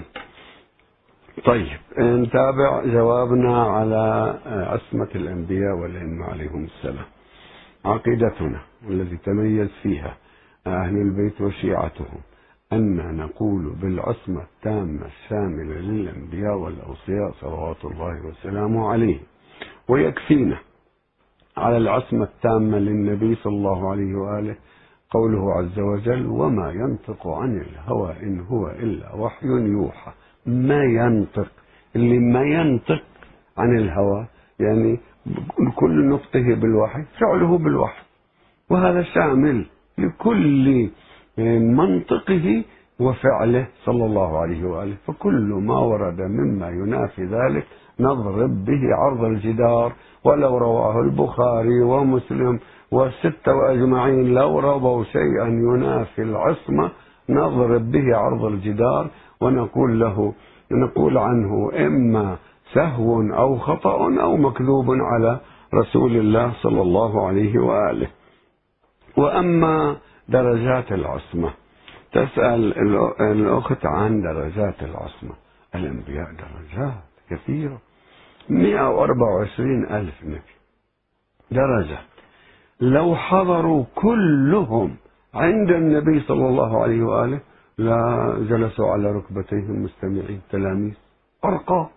[SPEAKER 1] طيب، نتابع جوابنا على عصمة الأنبياء والأئمة عليهم السلام. عقيدتنا والذي تميز فيها أهل البيت وشيعتهم أن نقول بالعصمة التامة الشاملة للأنبياء والأوصياء صلوات الله وسلامه عليه، ويكفينا على العصمة التامة للنبي صلى الله عليه وآله قوله عز وجل: وما ينطق عن الهوى إن هو إلا وحي يوحى. ما ينطق، اللي ما ينطق عن الهوى يعني كل نطقه بالوحي، فعله بالوحي، وهذا شامل لكل منطقه وفعله صلى الله عليه وآله. فكل ما ورد مما ينافي ذلك نضرب به عرض الجدار، ولو رواه البخاري ومسلم والستة أجمعين لو رووا شيئا ينافي العصمة نضرب به عرض الجدار ونقول له نقول عنه إما سهو أو خطأ أو مكذوب على رسول الله صلى الله عليه وآله. وأما درجات العصمة، تسأل الأخت عن درجات العصمة. الأنبياء درجات كثيرة، 124,000 نبي درجة. لو حضروا كلهم عند النبي صلى الله عليه وآله لا جلسوا على ركبتيهم مستمعين، تلاميذ أرقى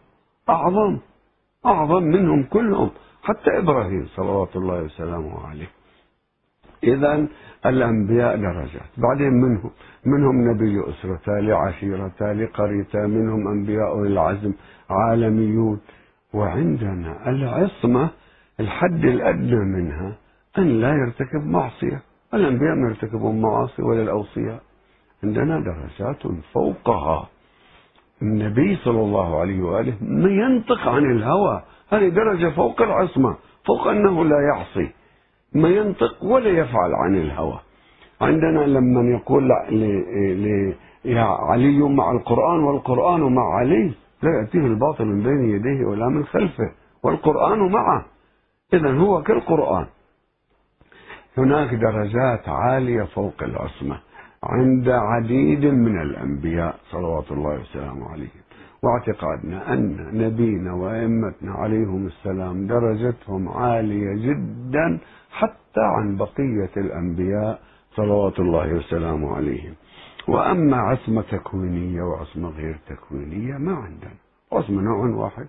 [SPEAKER 1] أعظم منهم كلهم، حتى إبراهيم صلوات الله وسلامه عليه. إذن الأنبياء درجات. بعدين منهم نبي أسرة، تالي عشيرة، تالي قرية، منهم أنبياء العزم عالميون. وعندنا العصمة الحد الأدنى منها أن لا يرتكب معصية. الأنبياء ما يرتكبون معاصي ولا الأوصياء. عندنا درجات فوقها. النبي صلى الله عليه وآله ما ينطق عن الهوى، هذه درجة فوق العصمة، فوق أنه لا يعصي، ما ينطق ولا يفعل عن الهوى. عندنا لما يقول يا علي مع القرآن والقرآن مع علي، لا يأتيه الباطل من بين يديه ولا من خلفه والقرآن معه، إذن هو كالقرآن. هناك درجات عالية فوق العصمة عند عديد من الأنبياء صلوات الله وسلامه عليهم. واعتقادنا أن نبينا وأئمتنا عليهم السلام درجتهم عالية جدا حتى عن بقية الأنبياء صلوات الله وسلامه عليهم. وأما عصمة تكوينية وعصمة غير تكوينية ما عندنا. عصمة نوع واحد.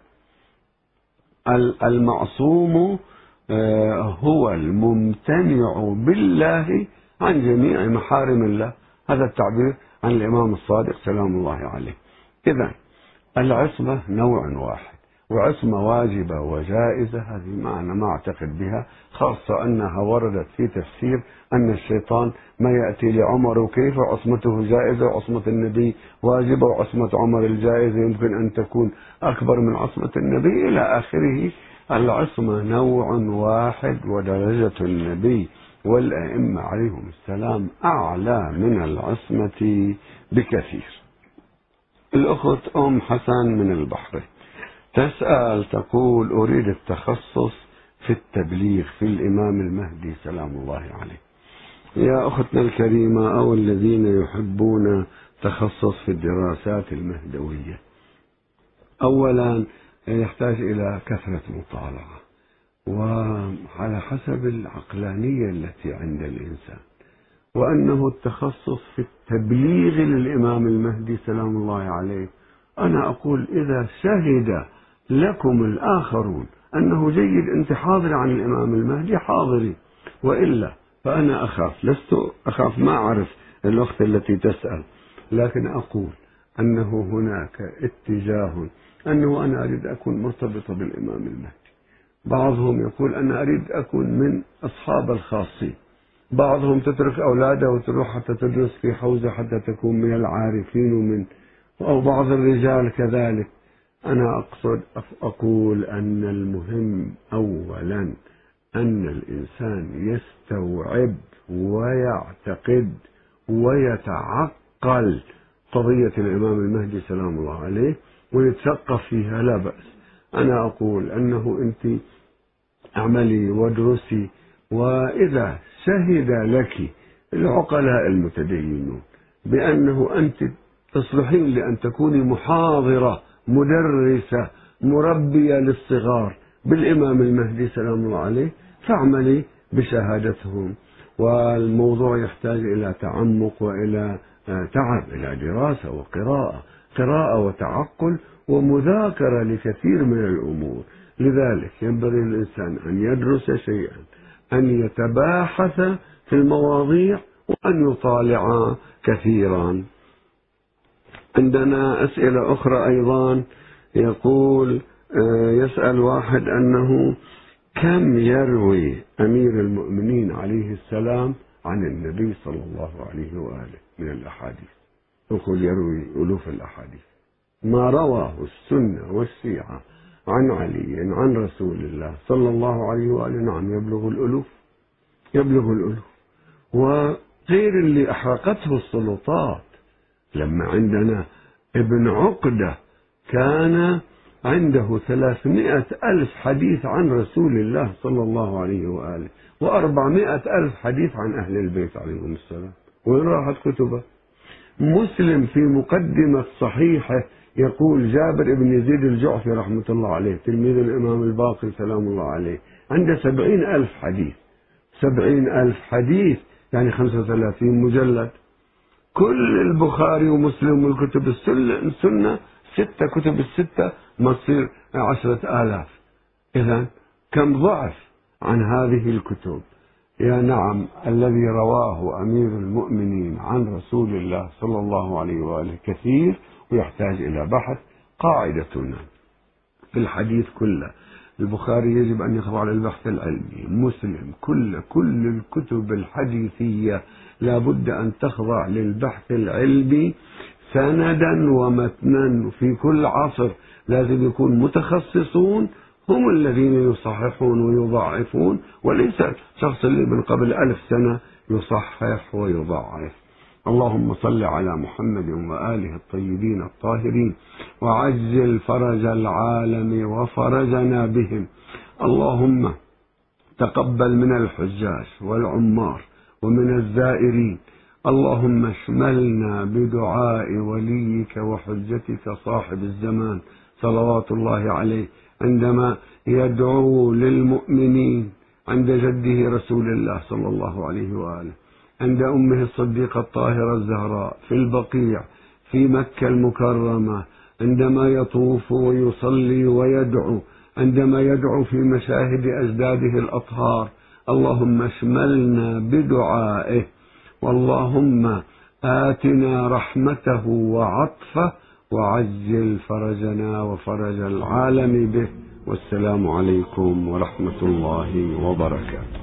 [SPEAKER 1] المعصوم هو الممتنع بالله عن جميع محارم الله، هذا التعبير عن الإمام الصادق سلام الله عليه. إذن العصمة نوع واحد، وعصمة واجبة وجائزة هذه ما أعتقد بها، خاصة أنها وردت في تفسير أن الشيطان ما يأتي لعمر وكيف عصمته جائزة وعصمة النبي واجبة وعصمة عمر الجائزة يمكن أن تكون أكبر من عصمة النبي إلى آخره. العصمة نوع واحد، ودرجة النبي والأئمة عليهم السلام أعلى من العصمة بكثير. الأخت أم حسن من البحر تسأل تقول أريد التخصص في التبليغ في الإمام المهدي سلام الله عليه. يا أختنا الكريمة، أو الذين يحبون تخصص في الدراسات المهدوية، أولا يحتاج إلى كثرة مطالعة وعلى حسب العقلانية التي عند الإنسان، وأنه التخصص في التبليغ للإمام المهدي سلام الله عليه. أنا أقول إذا شهد لكم الآخرون أنه جيد أنت حاضر عن الإمام المهدي حاضري، وإلا فأنا لست أخاف، ما أعرف الأخت التي تسأل، لكن أقول أنه هناك اتجاه أنه أنا أريد أكون مرتبطة بالإمام المهدي. بعضهم يقول أنا أريد أكون من أصحاب الخاصين، بعضهم تترك أولاده وتروح حتى تدرس في حوزة حتى تكون من العارفين أو بعض الرجال كذلك. أنا أقول أن المهم أولا أن الإنسان يستوعب ويعتقد ويتعقل قضية الإمام المهدي سلام الله عليه ويتثقف فيها، لا بأس. أنا أقول أنه أنت اعملي وادرسي، وإذا شهد لك العقلاء المتدينون بأنه أنت تصلحين لأن تكوني محاضرة مدرسة مربية للصغار بالإمام المهدي سلام الله عليه، فاعملي بشهادتهم. والموضوع يحتاج إلى تعمق وإلى تعب، إلى دراسة قراءة وتعقل ومذاكرة لكثير من الأمور. لذلك ينبغي الإنسان أن يدرس شيئا، أن يتباحث في المواضيع، وأن يطالع كثيرا. عندنا أسئلة أخرى أيضا. يقول يسأل واحد أنه كم يروي أمير المؤمنين عليه السلام عن النبي صلى الله عليه وآله من الأحاديث؟ يقول يروي ألوف الأحاديث. ما رواه السنة والشيعة عن علي عن رسول الله صلى الله عليه وآله نعم يبلغ الألوف، وغير اللي أحرقته السلطات. لما عندنا ابن عقدة كان عنده 300,000 حديث عن رسول الله صلى الله عليه وآله، و400,000 حديث عن أهل البيت عليهم السلام. وين راحت كتبه؟ مسلم في مقدمة صحيحة يقول جابر بن يزيد الجعفي رحمة الله عليه تلميذ الإمام الباقر سلام الله عليه عنده 70,000 حديث. 70,000 حديث يعني 35 مجلد. كل البخاري ومسلم والكتب السنة 6 كتب الستة ما تصير 10,000. إذن كم ضعف عن هذه الكتب. يا نعم، الذي رواه أمير المؤمنين عن رسول الله صلى الله عليه وآله كثير ويحتاج إلى بحث. قاعدتنا في الحديث كله: البخاري يجب أن يخضع للبحث العلمي، مسلم كل الكتب الحديثية لا بد أن تخضع للبحث العلمي سندا ومتنا. في كل عصر لازم يكون متخصصون هم الذين يصححون ويضعفون، وليس الشخص اللي من قبل 1000 سنة يصحح ويضعف. اللهم صل على محمد وآله الطيبين الطاهرين وعجل فرج العالم وفرجنا بهم. اللهم تقبل من الحجاج والعمار ومن الزائرين. اللهم اشملنا بدعاء وليك وحجتك صاحب الزمان صلوات الله عليه عندما يدعو للمؤمنين عند جده رسول الله صلى الله عليه وآله، عند أمه الصديقة الطاهرة الزهراء في البقيع في مكة المكرمة، عندما يطوف ويصلي ويدعو، عندما يدعو في مشاهد أجداده الأطهار. اللهم اشملنا بدعائه، واللهم آتنا رحمته وعطفه وعجل فرجنا وفرج العالم به. والسلام عليكم ورحمة الله وبركاته.